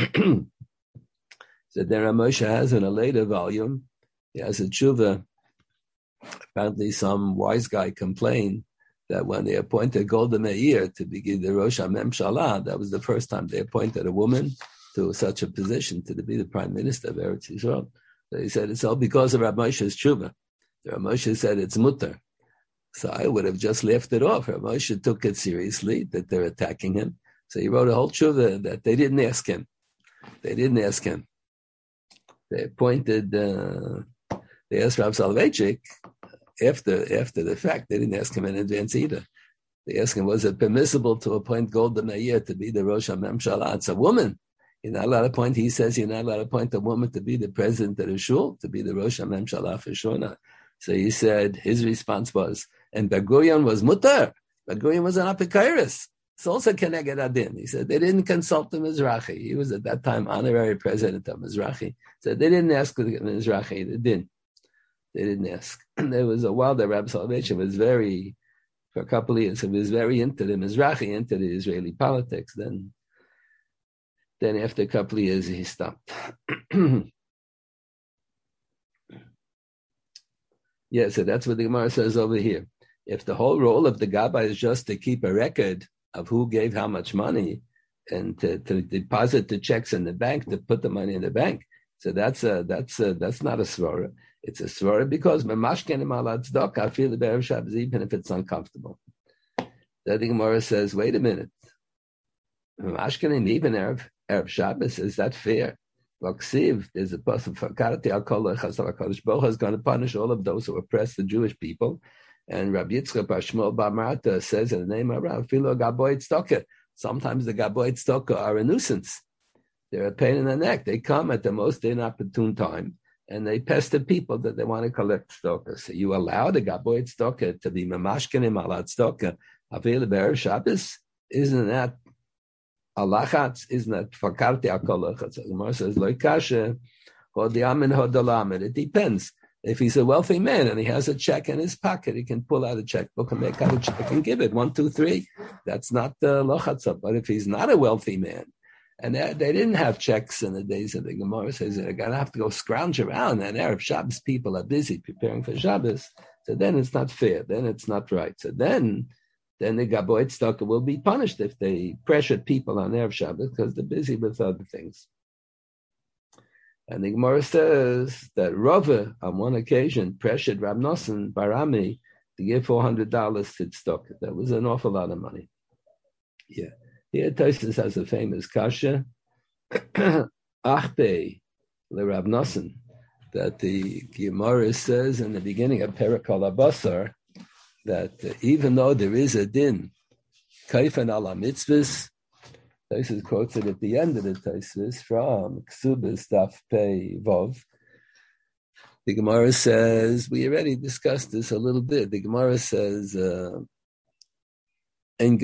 So then Rav Moshe has in a later volume, he has a tshuva. Apparently some wise guy complained that when they appointed Golda Meir to be the Rosh HaMemshalah, that was the first time they appointed a woman to such a position to be the prime minister of Eretz Yisrael. So he said it's all because of Rav Moshe's tshuva. Rav Moshe said it's mutter. So I would have just left it off. Rav Moshe took it seriously that they're attacking him. So he wrote a whole tshuva that they didn't ask him. They appointed, they asked Rav Soloveitchik after the fact. They didn't ask him in advance either. They asked him, was it permissible to appoint Golda Meir to be the Rosh HaMemshalah? It's a woman. You're not allowed to appoint, he says, you're not allowed to appoint a woman to be the president of the shul, to be the Rosh HaMemshalah for sure not. So he said, his response was, and Ben-Gurion was mutar. Ben-Gurion was an apikairis. It's also Keneged Adin. He said, they didn't consult the Mizrahi. He was at that time honorary president of Mizrahi. So they didn't ask the Mizrahi. They didn't ask. And there was a while that Rabbi Soloveitchik was for a couple of years, he was very into the Mizrahi, into the Israeli politics. Then after a couple of years, he stopped. Yeah, so that's what the Gemara says over here. If the whole role of the Gabbai is just to keep a record of who gave how much money and to deposit the checks in the bank, to put the money in the bank, so that's not a svara. It's a svara because memashkenim ala tzedakah, I feel the Erev Shabbos even if it's uncomfortable. Then the Gemara says, wait a minute, memashkenim even Erev Shabbos, is that fair? Vaksiv, there's a person for Karati Al-Kol HaKadosh Baruch Hu is going to punish all of those who oppress the Jewish people. And Rabbi Yitzchak Bar Shmuel Bar Marta says in the name of Rav Filo Gaboy Tzedakah. Sometimes the Gaboy Tzedakah are a nuisance. They're a pain in the neck. They come at the most inopportune time and they pester people that they want to collect tzedakah. So you allow the Gaboy Tzedakah to be mamashkenim ala tzedakah avil be'erev Shabbos? Isn't that alachatz? Isn't that fakarti akolachatz? The Gemara says loikasha hodiamin hodolamin. It depends. If he's a wealthy man and he has a check in his pocket, he can pull out a checkbook and make out a check and give it 1, 2, 3. That's not the lochatza. But if he's not a wealthy man, and they didn't have checks in the days of the Gemara, says they're going to have to go scrounge around, and Erev Shabbos people are busy preparing for Shabbos. So then it's not fair. Then it's not right. So then the Gaboy Tzedakah will be punished if they pressured people on Erev Shabbos because they're busy with other things. And the Gemara says that Rava, on one occasion, pressured Rab Nosson Barami to give $400 to Tzedakah. That was an awful lot of money. Yeah. Here Tosfos has a famous kasha, Achbe, le Rab Nosson, that the Gemara says in the beginning of Perek HaBasar that even though there is a din, kaifan ala mitzvahs, Tosfos quotes it at the end of the Tosfos from Ksubas Daf Pei Vov. The Gemara says, we already discussed this a little bit. The Gemara says, if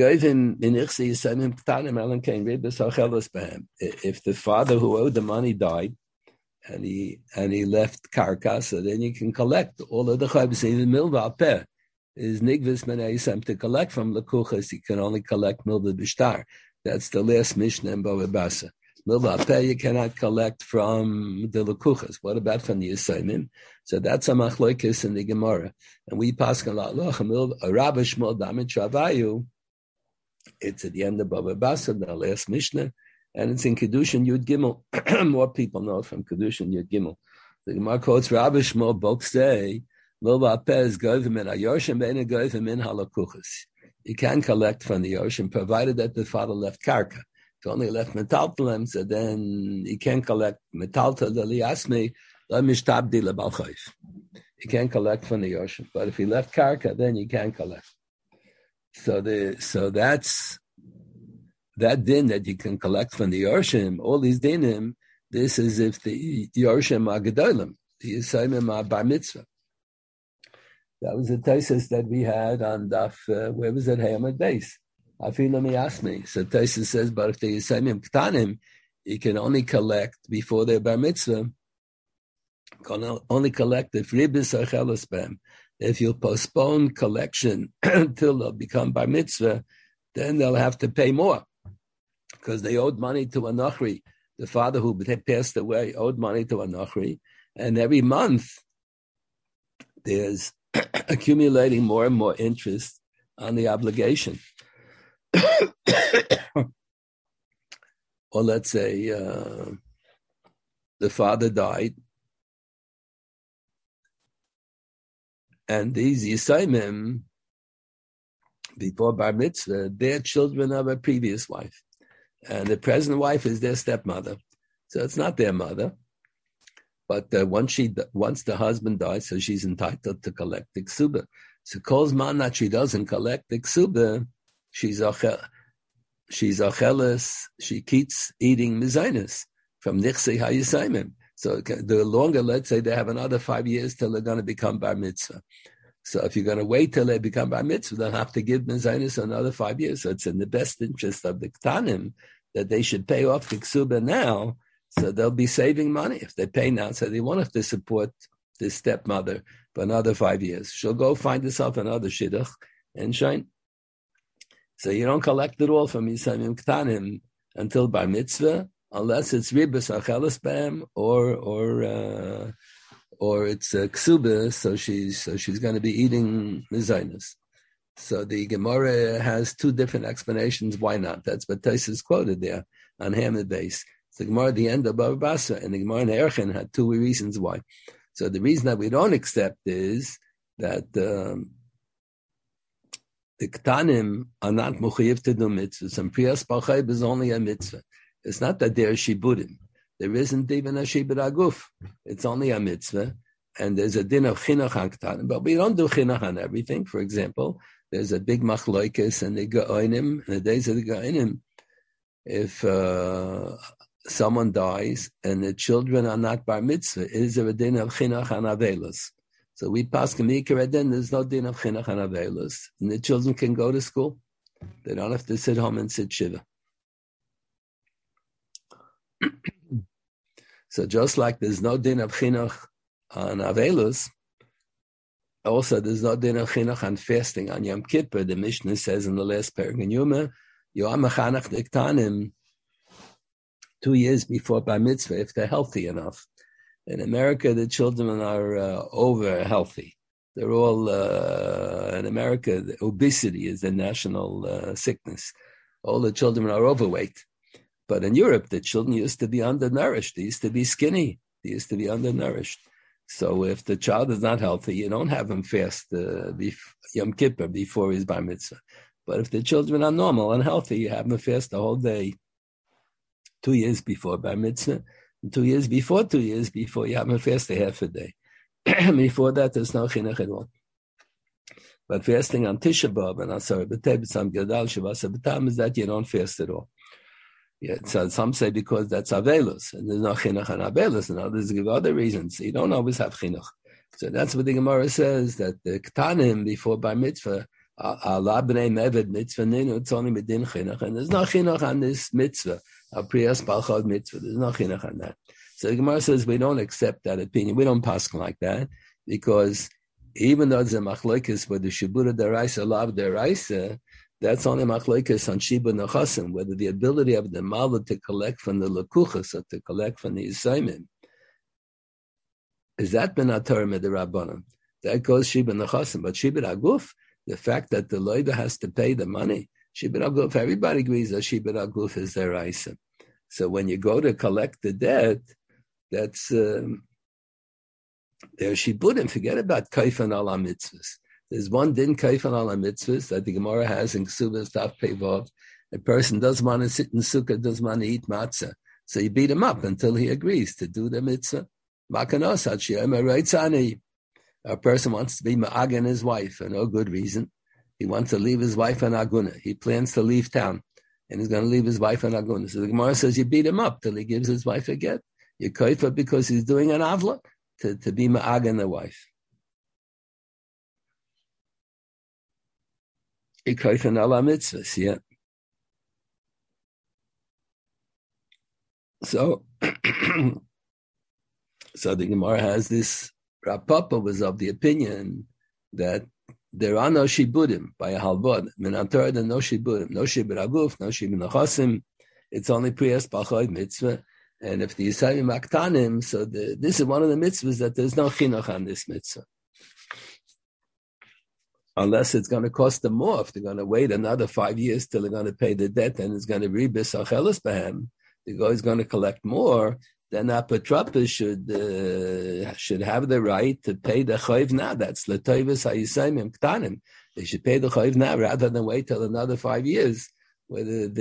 the father who owed the money died and he left karka, so then you can collect all of the chaybis in the milva peh. Is nigvis meneisem to collect from lekuchas, you can only collect milva b'shtar. That's the last Mishnah in Bava Basra. Milva peh you cannot collect from the lekuchas. What about from the Yisayimim? So that's a machloikis in the Gemara. And we pass on Rabbi Shmuel Damit Travayu. It's at the end of Bava Basra, the last Mishnah, and it's in Kedushin Yud Gimel. More people know from Kedushin Yud Gimel. The Gemara quotes Rabbi Shmuel both say, Milva peh is govim in hayoshim beina govim in halakuchas. You can collect from the ocean, provided that the father left karka. If he only left metaltalem, so then he can collect metaltal liasmi lemishtabdi lebalchayv. You can collect from the ocean, but if he left karka, then you can collect. So that's that din that you can collect from the Yorshim. All these dinim, this is if the Yorshim are gedolim, the Yisayimim are bar mitzvah. That was the thesis that we had on Daf. Where was it? Hayamad base. Afilu miyasmi. So thesis says, but if the Yisayimim ktanim, You can only collect before their bar mitzvah. Can only collect if ribis or chelas b'hem. If you postpone collection until they'll become bar mitzvah, then they'll have to pay more because they owed money to a nochri. The father who passed away owed money to a nochri, and every month there's accumulating more and more interest on the obligation. Or let's say the father died, and these Yisayimim, before Bar Mitzvah, they're children of a previous wife. And the present wife is their stepmother. So it's not their mother. But once the husband dies, so she's entitled to collect the ksuba. So calls man that she doesn't collect the ksuba, she's acheles, she keeps eating mizainis from nichsei hayisayimim. So the longer, let's say, they have another 5 years till they're going to become bar mitzvah. So if you're going to wait till they become bar mitzvah, they'll have to give mizainis another 5 years. So it's in the best interest of the ktanim that they should pay off the ksuba now, so they'll be saving money if they pay now. So they won't have to support this stepmother for another 5 years. She'll go find herself another shidduch and shine. So you don't collect it all from Yisayimim Ktanim until bar mitzvah, unless it's ribas acheles b'hem or it's ksuba, so she's going to be eating mizainis. So the Gemara has two different explanations why not. That's what Taisus quoted there on Hamid base. So the Gemara at the end of Bava Basra and the Gemara in Erchin had two reasons why. So the reason that we don't accept is that the Ktanim are not muchayiv to do mitzvahs, and Priyas Balchayb is only a mitzvah. It's not that they're shiburim. There isn't even a shibud aguf. It's only a mitzvah, and there's a din of chinuch on Ktanim, but we don't do chinuch on everything. For example, there's a big machloikis and the Gaonim, in the days of the Gaonim, if someone dies and the children are not bar mitzvah, is there a din of chinuch on avelos? So we pass Kamikar, then there's no din of chinuch on avelos, and the children can go to school. They don't have to sit home and sit shiva. So just like there's no din of chinuch on avelos, also there's no din of chinuch on fasting on Yom Kippur. The Mishnah says in the last paragraph in Yuma, you are mechanach diktanim 2 years before bar mitzvah if they're healthy enough. In America, the children are over healthy. They're all in America. Obesity is the national sickness. All the children are overweight. But in Europe, the children used to be undernourished. They used to be skinny. They used to be undernourished. So if the child is not healthy, you don't have him fast Yom Kippur before his bar mitzvah. But if the children are normal and healthy, you have them fast the whole day, 2 years before bar mitzvah. And 2 years before, you have them fast a half a day. Before that, there's no chinuch at all. But fasting on Tisha B'Av and Asar B'Tei Gadal Shavasa B'Tam is that you don't fast at all. Yeah, so some say because that's Avelos, and there's no chinuch on Avelos, and others give other reasons. So you don't always have chinuch. So that's what the Gemara says, that the Ktanim before Bar Mitzvah, Allah b'nei meved mitzvah ninu, it's only medin chinuch, and there's no chinuch on this mitzvah, a Priyas Balchad mitzvah, there's no chinuch on that. So the Gemara says we don't accept that opinion, we don't pass like that, because even though it's a machlokes where the Shibura deraisa, lav deraisa, that's only machlokes on Shiba Nechasim, whether the ability of the Mala to collect from the Lekuchas or to collect from the Yisayimim. Is that ben Torah Midirabbanan? That goes Shiba Nechasim. But Shiba Aguf, the fact that the Loida has to pay the money, Shiba Aguf, everybody agrees that Shiba Aguf is their Isa. So when you go to collect the debt, that's their Shiburim. Forget about Kaifan ala mitzvahs. There's one din kaifan ala mitzvahs that the Gemara has in Ksubas Taf Pevov. A person doesn't want to sit in sukkah, doesn't want to eat matzah. So you beat him up until he agrees to do the mitzvah. A person wants to be ma'agan his wife for no good reason. He wants to leave his wife in Aguna. He plans to leave town, and he's going to leave his wife in Aguna. So the Gemara says you beat him up till he gives his wife a get. You kaifa because he's doing an avla to be ma'agan the wife. Mitzvahs, yeah. So, so the Gemara has this. Rav Papa was of the opinion that there are no shibudim by a halvod. Minantor no shibudim, no shibud aguf, no shibud nachasim. It's only priyas b'chayv mitzvah. And if the Yisayim aktanim, so this is one of the mitzvahs that there's no chinuch on this mitzvah. Unless it's going to cost them more. If they're going to wait another 5 years till they're going to pay the debt and it's going to rebis achelis behem, the guy is going to collect more, then apotropos should have the right to pay the chayv now. That's l'toivus ha'yisayim ktanim. They should pay the chayv now rather than wait till another 5 years, when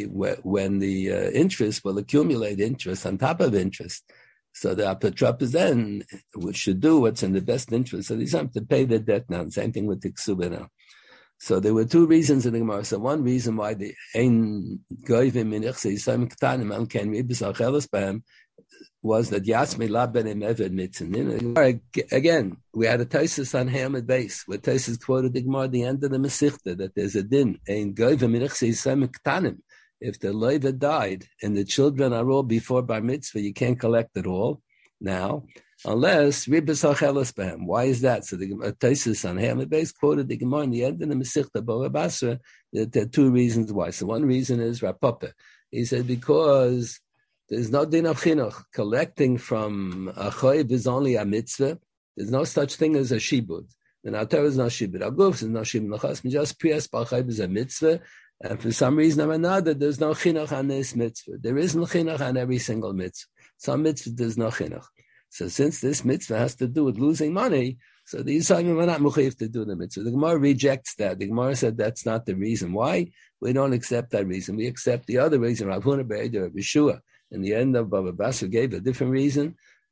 the interest will accumulate interest on top of interest. So the apotropos then should do what's in the best interest. So these have to pay the debt now. Same thing with the ksuba now. So there were two reasons in the Gemara. So one reason why the ein goyvim minichse yisayim ktanim al ken ribis achelis b'hem was that Yasmi la benem eved mitzin. Again, we had a Taisus on Hamid base, where Taisus quoted the Gemara at the end of the Mesichta that there's a din ein goyvim minichse yisayim ktanim. If the loiva died and the children are all before bar mitzvah, you can't collect it all now, unless ribis achelis b'hem. Why is that? So the Taisus on Hamid base quoted the Gemara in the end of the Mesichta Bava Basra that there are two reasons why. So one reason is Rav Papa. He said because there's no din of chinuch. Collecting from a choiv is only a mitzvah. There's no such thing as a shibud. And our Torah is no shibud. Aguf is no shibud nachas. Just priyas b'chayv is a mitzvah. And for some reason or another, there's no chinuch on this mitzvah. There isn't chinuch on every single mitzvah. Some mitzvah there's no chinuch. So since this mitzvah has to do with losing money, so the Yisraelim are not mechuyev to do the mitzvah. The Gemara rejects that. The Gemara said that's not the reason. Why? We don't accept that reason. We accept the other reason. Rav Huna Be'eder Rav Yeshua in the end of Baba Basra gave a different reason,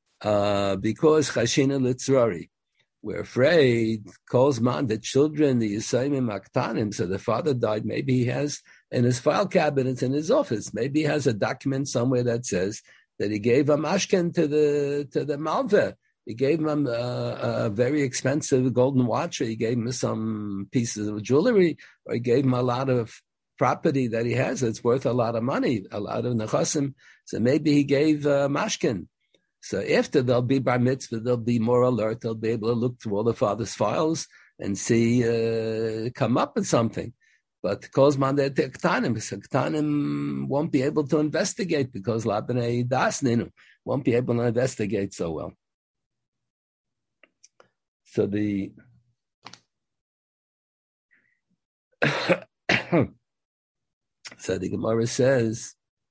because Chashina Litzrari. We're afraid, calls man, the children, the Yisayim Aktanim, so the father died, maybe he has in his file cabinets in his office, maybe he has a document somewhere that says that he gave a mashken to the Malva. He gave him a very expensive golden watch, or he gave him some pieces of jewelry, or he gave him a lot of property that he has that's worth a lot of money, a lot of nechasim. So maybe he gave mashkin. So after they'll be bar mitzvah, they'll be more alert. They'll be able to look through all the father's files and see, come up with something. But Kozman de Ktanim, so Ktanim won't be able to investigate because Labnei Dasninu won't be able to investigate so well. So the Gemara says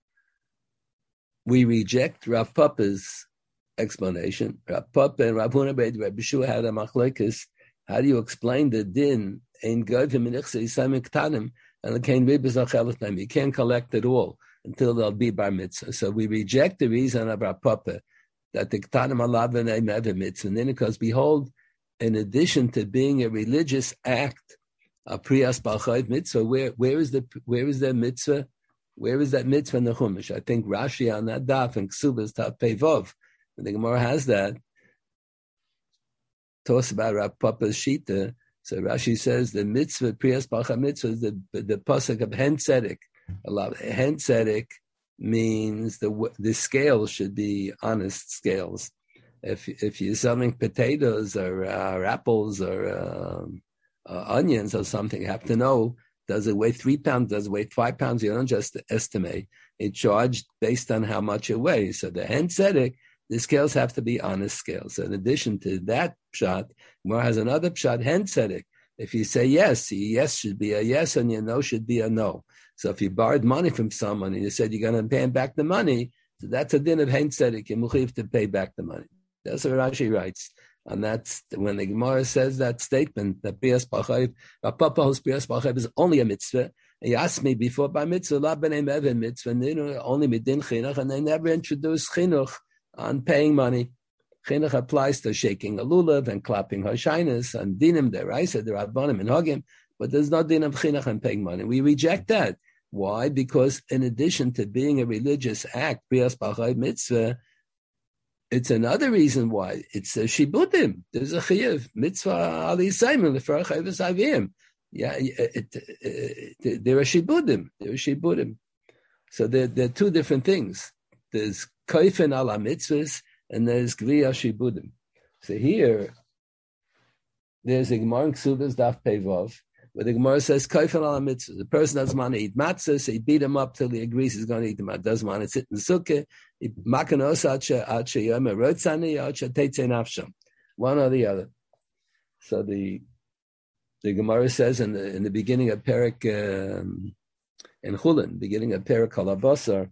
we reject Rav Papa's explanation. Rav Papa and Rav Huna Be'ed Rav Yeshua had a machlokes. How do you explain the din in Govim Minichse Yisayim Ktanim and the Kain Ribis Achelis Time? You can't collect it all until they'll be bar mitzvah. So we reject the reason of Rav Papa that the Ktanim alav v'neim ever mitzvah. And then because behold, in addition to being a religious act, a priyas b'chayv mitzvah, where is the mitzvah? Where is that mitzvah in the Chumash? I think Rashi on that daf and Ksubas Tav Pevov. The Gemara has that. Talks about Rav Papa's shita. So Rashi says the mitzvah, priyas b'chayv mitzvah, is the pasuk of hen tzedek. Hen tzedek means the scales should be honest scales. If you're selling potatoes or apples or onions or something, you have to know, does it weigh 3 pounds? Does it weigh 5 pounds? You don't just estimate. It's charged based on how much it weighs. So the hen tzedek, the scales have to be honest scales. So in addition to that pshat, Gemara has another pshat, hen tzedek. If you say yes, yes should be a yes and your no should be a no. So if you borrowed money from someone and you said you're going to pay him back the money, so that's a din of hen tzedek. You're mechuyev to pay back the money. That's what Rashi writes. And that's when the Gemara says that statement that Priyas B'chayv, Rav Papa holds Priyas B'chayv is only a mitzvah. He asked me before by mitzvah, la b'nei even mitzvah, and they only midin chinuch, and they never introduced chinuch on paying money. Chinuch applies to shaking a lulav and clapping hashainas and dinim deraisa, the rabbanim and hagim, but there's no din of chinuch on paying money. We reject that. Why? Because in addition to being a religious act, Priyas B'chayv mitzvah, it's another reason why it's a shibudim. There's a chiyuv mitzvah ali yisayim lefer chayvus avim. Yeah, there are shibudim. So they're two different things. there's koifen ala mitzvahs and there's gviya shibudim. So here, there's a Gemara in Ksubas Daf Pevov, where the Gemara says koifen ala mitzvahs. The person doesn't want to eat matzah, so he beat him up till he agrees he's going to eat the matzah. Doesn't want to sit in the sukkah. He makanos acha yom rotzani acha teitze nafsham. One or the other. So the Gemara says in the beginning of Perek in Chulin, beginning of Perek Halabasar,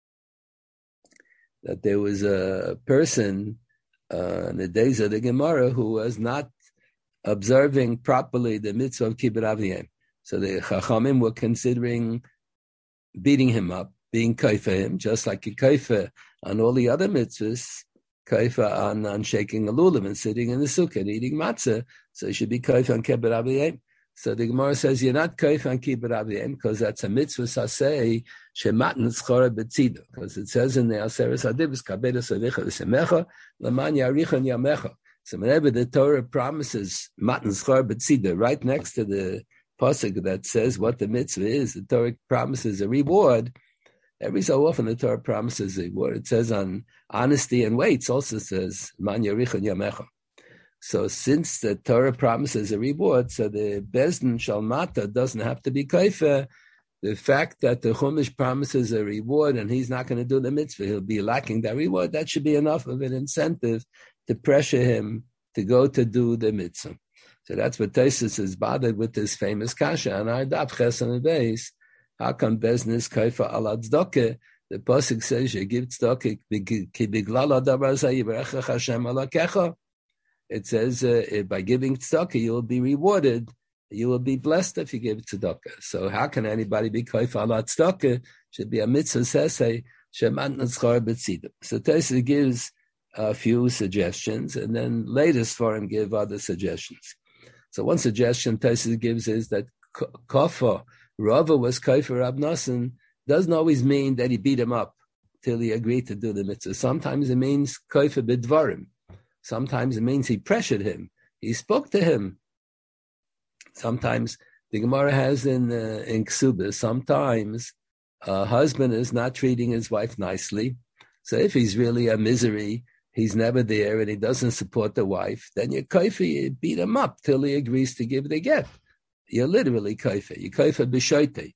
that there was a person in the days of the Gemara who was not observing properly the mitzvah of Kibbut Aviyim. So the Chachamim were considering beating him up, being kaifa him, just like you kaifa on all the other mitzvahs, kaifa on shaking a lulav and sitting in the sukkah and eating matzah. So you should be kaifa on Kibbut Aviyim. So the Gemara says you're not kaifa on Kibbut Aviyim because that's a mitzvah sasei shematan tzchora betzida, because it says in the Aseres Hadibus kabeda savicha v'semecha l'man yarichon yamecha. So whenever the Torah promises matan tzchora betzida, right next to the pasuk that says what the mitzvah is, the Torah promises a reward. Every so often the Torah promises a reward. It says on honesty and weights also says man yarichon yamecha. So since the Torah promises a reward, so the Bezdin Shalmata doesn't have to be kaifa. The fact that the Chumash promises a reward and he's not going to do the mitzvah, he'll be lacking that reward, that should be enough of an incentive to pressure him to go to do the mitzvah. So that's what Taisus is bothered with this famous kasha. And our daf chesan beis, how come Bezdin is kaifa ala tzedakah? The pasuk says, you give tzedakah ki biglal hadavar zeh yivarecha Hashem alakecha. It says by giving tzedakah, you will be rewarded. You will be blessed if you give tzedakah. So how can anybody be koif ala tzedakah? Should be a mitzvah sesei shemat netzchar b'tzidim. So Tosfos gives a few suggestions, and then later Sforim give other suggestions. So one suggestion Tosfos gives is that Kofa, Rava was koif Rab Nosson, doesn't always mean that he beat him up till he agreed to do the mitzvah. Sometimes it means koif b'dvarim. Sometimes it means he pressured him. He spoke to him. Sometimes the Gemara has in Ksubas, sometimes a husband is not treating his wife nicely. So if he's really a misery, he's never there and he doesn't support the wife, then you're kaifa, you beat him up till he agrees to give the get. You're literally kaifa. You're kaifa b'shoite.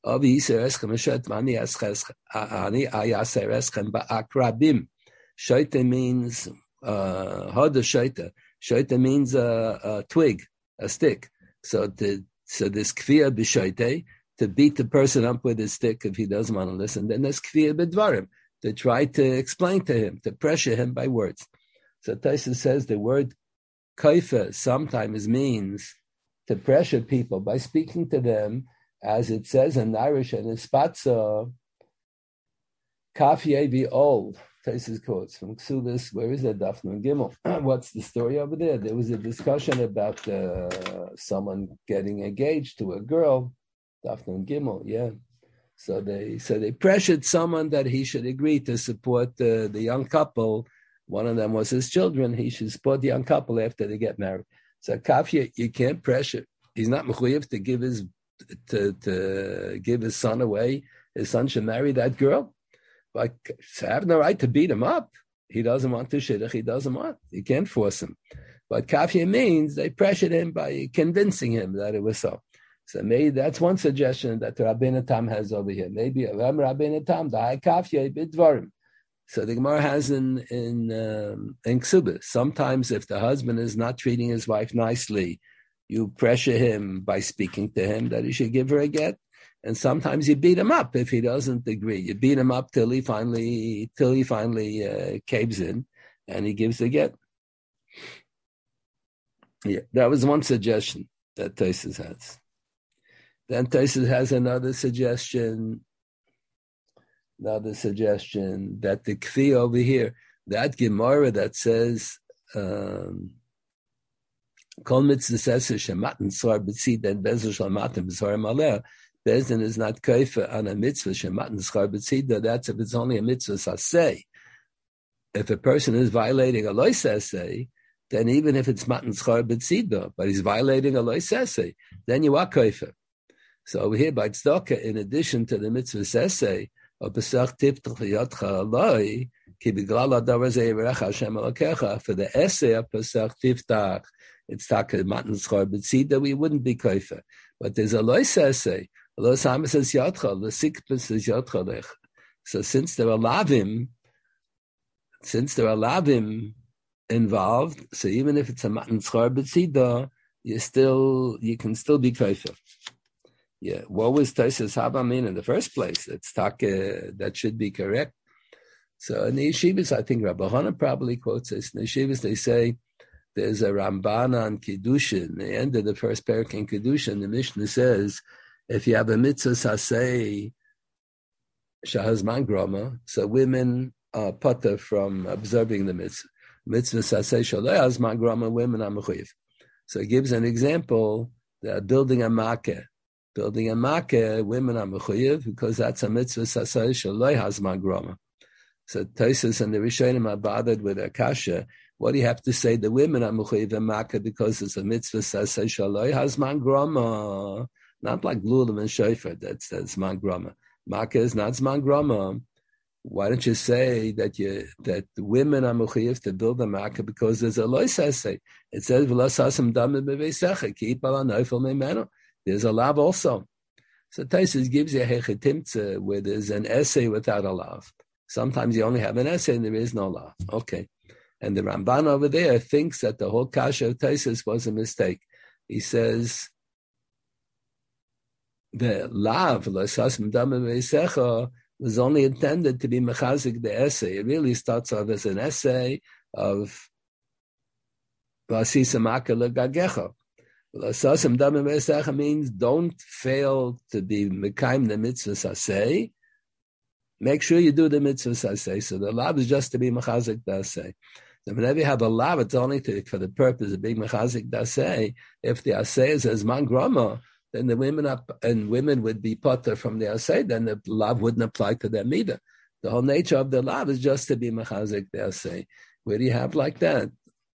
Shoite means Hada shaita. Shaita means a twig, a stick. So this kfiyah b'shaite, to beat the person up with his stick if he doesn't want to listen. Then there's kfiyah b'dvarim, to try to explain to him, to pressure him by words. So Tosfos says the word kaifa sometimes means to pressure people by speaking to them, as it says in Irish and in Spatza, kaf yevi old. Tosfos quotes from Ksubas. Where is that? Daf Nun Gimel. What's the story over there? There was a discussion about someone getting engaged to a girl. Daf Nun Gimel, yeah. So they pressured someone that he should agree to support the young couple. One of them was his children. He should support the young couple after they get married. So kafia, you can't pressure. He's not mechuyev to give his son away. His son should marry that girl. But I have no right to beat him up. He doesn't want to shidduch. He doesn't want. You can't force him. But kafia means they pressured him by convincing him that it was so. So maybe that's one suggestion that Rabbeinu Tam has over here. Maybe Rabbeinu Tam the high kafia bidvarim. So the Gemara has in Ksubas. Sometimes if the husband is not treating his wife nicely, you pressure him by speaking to him that he should give her a get. And sometimes you beat him up if he doesn't agree. You beat him up till he finally caves in, and he gives the get. Yeah, that was one suggestion that Tosfos has. Then Tosfos has another suggestion that the kfi over here, that Gemara that says Kol mitzvah says shematan sar b'tzid and bezer shalmatim b'zar maleh. Bezdin is not kaifa on a mitzvah shematan schar b'tzida. That's if it's only a mitzvah saseh. If a person is violating a loy saseh, then even if it's matan schar b'tzida, but he's violating a loy saseh, then you are kaifa. So over here by tzedakah, in addition to the mitzvah saseh, or Pesach Tiftach Yotcha Aloi, Ki Biglal Adavar Zeh Yivarecha Hashem Elokecha, for the essay of Pesach Tiftach, it's Taka Matan Schor B'tzida, we wouldn't be koifer. But there's a lois essay. A lois hamas says Yotcha, the sikpus is Yotcha Lech. So since there are lavim involved, so even if it's a Matan Schor B'tzida, you can still be koifer. Yeah, what was Taisus Haba mean in the first place? It's Taka, that should be correct. So in the yeshivas, I think Rabbi Hana probably quotes this. In the yeshivas, they say there's a Ramban on Kiddushin. The end of the first parak in Kiddushin, the Mishnah says, if you have a mitzvah sasei shahazman groma, so women are potter from observing the mitzvah. Mitzvah sasei shalei hazman groma, women are mechuyev. So it gives an example that building a makkah. Building a makkah, women are mechuyev because that's a mitzvah sasei shalei hazman groma. So Taisus and the Rishonim are bothered with Akasha. What do you have to say? The women are mechuyev makkah because it's a mitzvah sasei shaloi hazman groma, not like lulav and shofar. That's zman groma. Makkah is not zman groma. Why don't you say that the women are mechuyev to build a makkah because there's a lois sasei? It says v'lasasam damim beveisecha ki ipal hanoifel meimenu. There's a lav also. So Taisus gives you a hechetimtze where there's an essay without a lav. Sometimes you only have an essay and there is no lav. Okay. And the Ramban over there thinks that the whole kasha of Taisus was a mistake. He says the lav, was only intended to be mechazik the essay. It really starts off as an essay of Vasisa Makala Gagecha. Means don't fail to be mekayim the mitzvah sasei. Make sure you do the mitzvah sasei. So the lav is just to be mechazik dasei. So whenever you have a lav, it's only for the purpose of being mechazik dasei. If the asei is as man grama, then the women would be potter from the asei. Then the lav wouldn't apply to them either. The whole nature of the lav is just to be mechazik dasei. Where do you have like that?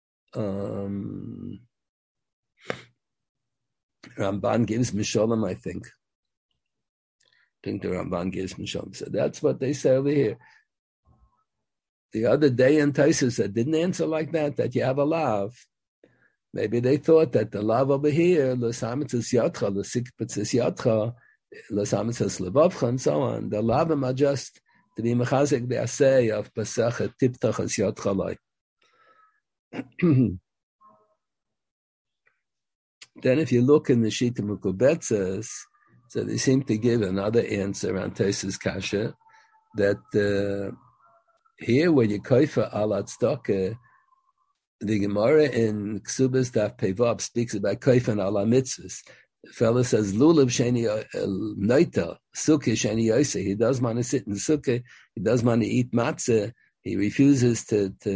Ramban gives Misholam, I think. I think the Ramban gives Misholam. So that's what they say over here. The other day in Taisus that didn't answer like that you have a lav. Maybe they thought that the lav over here, l'samitzis yatcha, l'sikpitzis yatcha, l'samitzis levavcha, and so on. The lavim are just to be mechazik the asay of Pesach tiptachas yatcha lai. Then if you look in the Shita Mukubetzes, so they seem to give another answer on Taisus Kasha, that here where you koifa alat tzedakah, the Gemara in Ksubas Daf Pevav speaks about koifa ala mitzvahs. The fellow says, lulav sheni noita, sukkah sheni yoseh. He does want to sit in sukkah, he does want to eat matzah, he refuses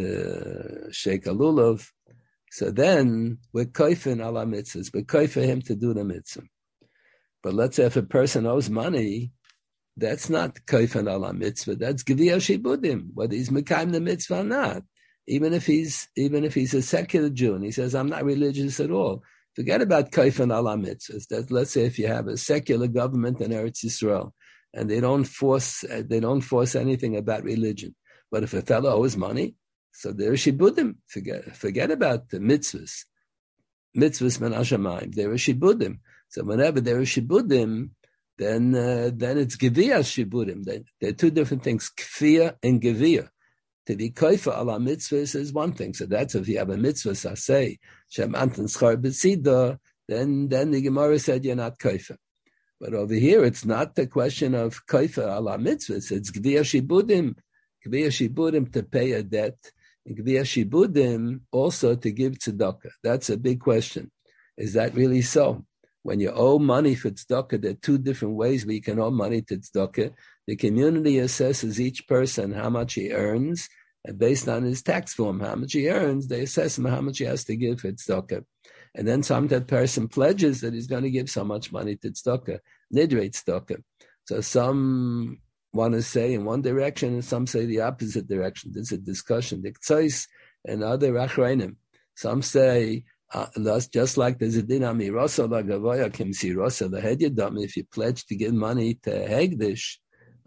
to shake a lulav. So then we're koifin ala mitzvahs. We're koifin him to do the mitzvah. But let's say if a person owes money, that's not koifin ala mitzvah. That's geviyah shibudim, whether he's mekayim the mitzvah or not. Even if he's a secular Jew and he says I'm not religious at all, forget about koifin ala mitzvahs. That let's say if you have a secular government in Eretz Yisrael and they don't force anything about religion. But if a fellow owes money, so there is shibudim. Forget about the mitzvahs. Mitzvahs min hashamayim. There is shibudim. So whenever there is shibudim, then it's geviyah shibudim. They're two different things. Kfiyah and geviyah. To be koifa ala mitzvahs is one thing. So that's if you have a mitzvah sasei shem antan schar b'tzida, then the Gemara said you're not koifa. But over here it's not the question of koifa ala mitzvahs. It's geviyah shibudim. Geviyah shibudim to pay a debt. Geviyah shibudim also to give tzedakah. That's a big question. Is that really so? When you owe money for tzedakah, there are two different ways where you can owe money to tzedakah. The community assesses each person how much he earns, and based on his tax form, how much he earns, they assess him how much he has to give for tzedakah. And then that person pledges that he's going to give so much money to tzedakah, nidrei tzedakah. So some want to say in one direction, and some say the opposite direction. There's a discussion. The K'tzais and other Achreinim. Some say, just like there's a din amirosa la gavoya kimsi rosa la hedyadam, if you pledge to give money to Hegdish,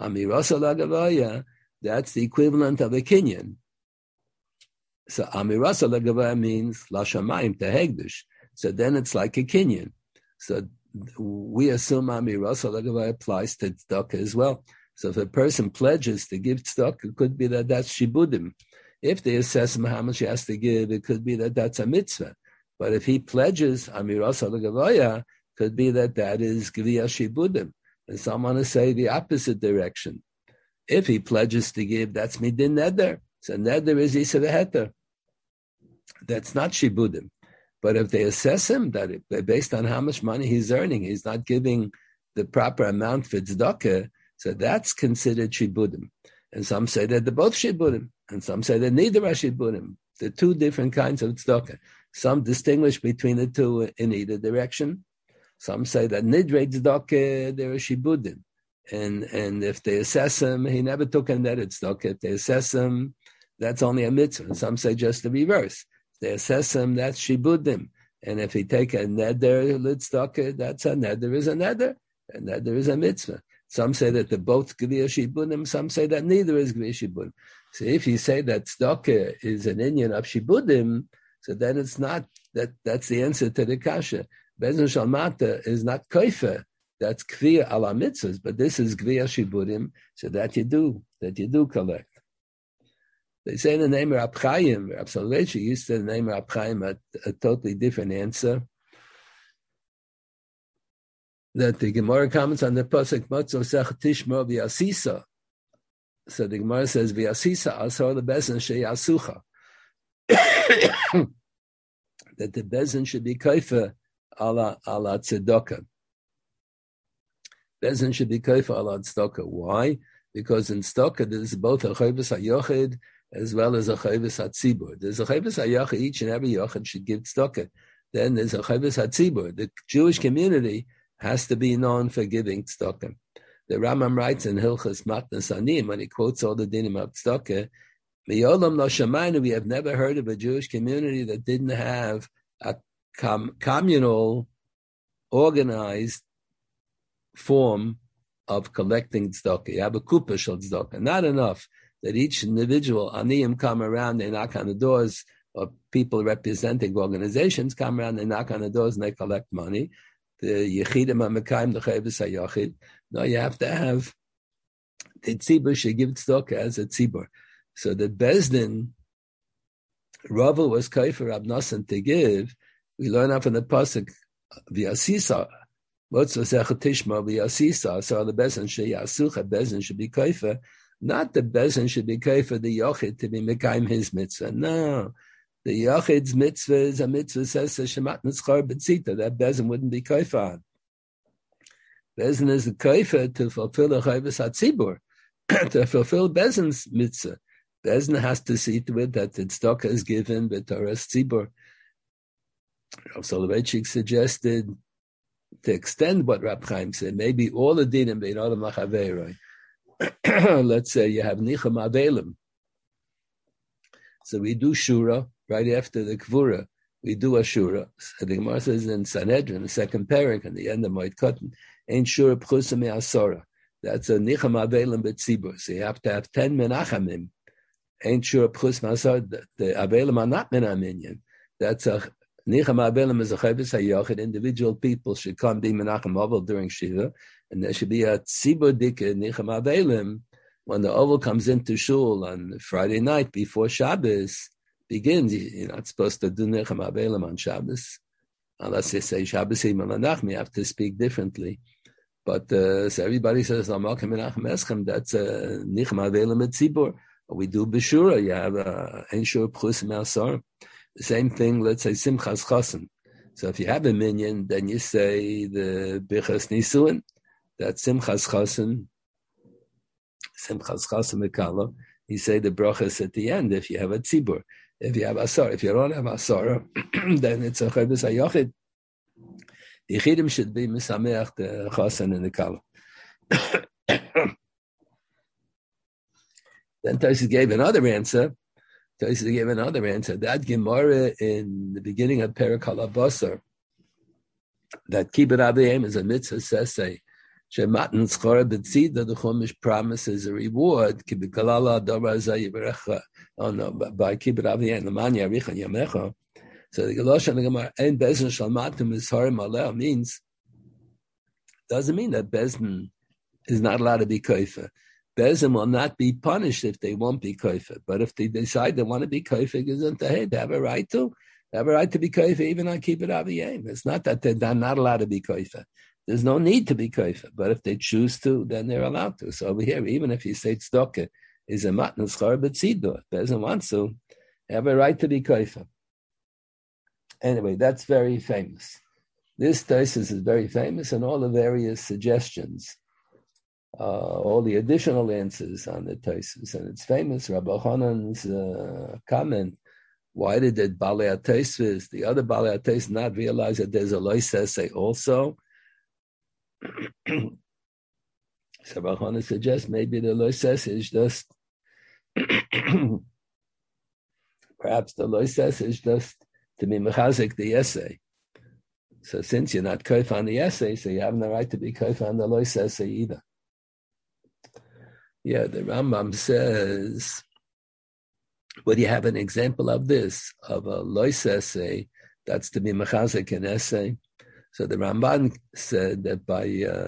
Amirasa lagavaya, that's the equivalent of a kinyan. So Amirasa lagavaya means lashamayim to hegdish. So then it's like a kinyan. So we assume Amirasa lagavaya applies to tzedakah as well. So if a person pledges to give tzedakah, it could be that that's shibudim. If they assess him how much he has to give, it could be that that's a mitzvah. But if he pledges Amirasa lagavaya, could be that is gviyah shibudim. And some want to say the opposite direction. If he pledges to give, that's midin neder. So neder is isa v'heter. That's not shibudim. But if they assess him that based on how much money he's earning, he's not giving the proper amount for tzedakah, so that's considered shibudim. And some say that they're both shibudim, and some say that neither are shibudim. They're two different kinds of tzedakah. Some distinguish between the two in either direction. Some say that nidrei tzedakah, they're a shibudim. And if they assess him, he never took a netted tzedakah. If they assess him, that's only a mitzvah. And some say just the reverse. If they assess him, that's shibudim. And if he take a neder tzedakah, that's a neder is a neder. And neder is a mitzvah. Some say that they're both gviyah shibudim. Some say that neither is gviyah shibudim. So if you say that tzedakah is an inyan of shibudim, so then it's not, that's the answer to the kasha. Bezen Shalmata is not koifa, that's kviya ala mitzvahs, but this is gviyah shibudim, so that you do collect. They say in the name of Rab Chaim, Rab Soloveitchik used to the name of Rab Chaim a totally different answer. That the Gemara comments on the pasuk Motzo Sech Tishmo v'Yasisa. So the Gemara says v'Yasisa asar the bezin sheyasucha. That the bezin should be koifa ala tzedakah. Bezin should be koifa ala tzedakah. Why? Because in tzedakah there's both a chayvus hayochid as well as a chayvus hatzibur. There's a chayvus hayochid, each and every yochid should give tzedakah. Then there's a chayvus hatzibur. The Jewish community has to be known for giving tzedakah. The Rambam writes in Hilchas Matnas Anim, when he quotes all the dinim of tzedakah, Miyolam lo shamaynu, we have never heard of a Jewish community that didn't have a communal, organized form of collecting tzedakah. You have a kupa shel tzedakah. Not enough that each individual aniyim come around, they knock on the doors, or people representing organizations come around, they knock on the doors and they collect money. The yechidim hamekayim the chayvus hayachid. No, you have to have the tzibur should give tzedakah as a tzibur. So the Bezdin, Rava was kaifer Rab Nosson to give. We learn out from the pasuk v'yasisa. What's the sechatishma v'yasisa? So the Bezdin sheyasucha, Bezdin should be kaifer. Not the Bezdin should be kaifer the yochid to be mekayim his mitzvah. No, the yochid's mitzvah is a mitzvah says shemat nitzchar b'tzita. That Bezdin wouldn't be kaifer on. Bezdin is a kaifer to fulfill the chayvus hatzibur, to fulfill Bezdin's mitzvah. Bezdin has to see to it that the tzedakah is given b'toras tzibur. Rav Soloveitchik suggested to extend what Rab Chaim said, maybe all the dinim bein adam lachaveiroi. Let's say you have nicham avelim. So we do shura right after the kvura. We do a shura. So the Gemara says in Sanhedrin, the second parak, and the end of Moed Katan, ain't shura pchusa me'asora. That's a nicham avelim b'tzibur. So you have to have 10 menachamim. Ain't sure pchus masar. The avelim are not menaminyan. That's a nicham avelim is a chayvus hayochid. Individual people should come be menachem oval during shiva, and there should be a tzibur dika nicham avelim when the oval comes into shul on Friday night before Shabbos begins. You're not supposed to do nicham avelim on Shabbos unless they say Shabbos imalanachmi. You have to speak differently. But so everybody says lamalkem menachem eschem. That's a nicham avelim at tzibur. We do b'shura. You have ein shur pchus me'asar. The same thing. Let's say simchas chasen. So if you have a minyan, then you say the bichas nisuin. That's simchas chasen. Simchas chasen mekala. You say the brachas at the end. If you have a tzibur, if you have asar, if you don't have asar, then it's a chayvus hayochid. The yichidim should be misameach the chasen and the kala. Then Tosfos gave another answer. That Gemara in the beginning of Perek Halabasar, that Kibbut Avim is a mitzvah sesei Shematan Schora B'tzida, the Chumash promises a reward. Kibikalala Dora Zayivarecha. Oh no, by Kibbut Aviyan Lamanya Richa Yamecha. So the Galosh and the Gemara Ein Bezdin Shalmatim is Harim Aleh means doesn't mean that Bezdin is not allowed to be koifer. Bezdin will not be punished if they won't be koifer. But if they decide they want to be koifer, they have a right to. They have a right to be koifer even on Kibbut Aviyan. It's not that they're not allowed to be koifer. There's no need to be koifer, but if they choose to, then they're allowed to. So over here, even if you say tzedakah is a matnas schar b'tzidur, if person wants to, they have a right to be koifer. Anyway, that's very famous. This thesis is very famous, and all the various suggestions, all the additional answers on the thesis, and it's famous. Rabbi Hanan's comment: why did the Balei HaTosfos, the other Balei HaTosfos, not realize that there's a lois essay also? So Rabbi suggests maybe the lois is just perhaps the lois is just to be mechazik the essay. So since you're not koif on the essay, so you have no right to be koif on the lois essay either. Yeah, the Rambam says, would you have an example of this, of a lois essay that's to be mechazik an essay? So the Ramban said that by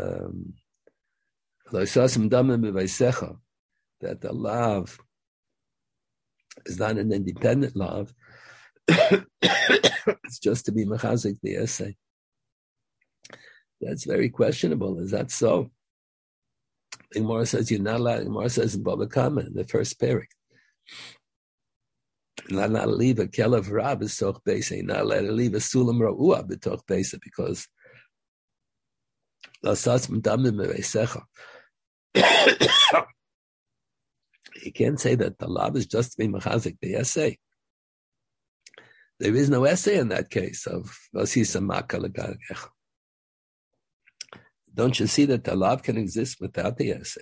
that the lav is not an independent lav. It's just to be mechazik the essay. That's very questionable. Is that so? The Gemara says you're not allowed. The Gemara says in Bava Kama, in the first parak, you're not allowed to leave a kelev rab b'toch beisa. You're not allowed to leave a sulam ra'ua b'toch beisa because lasas m'damim b'veisecha. You can't say that the lav is just to be mechazik the essay. There is no essay in that case of vasisa maka l'gagecha. Don't you see that the lav can exist without the essay?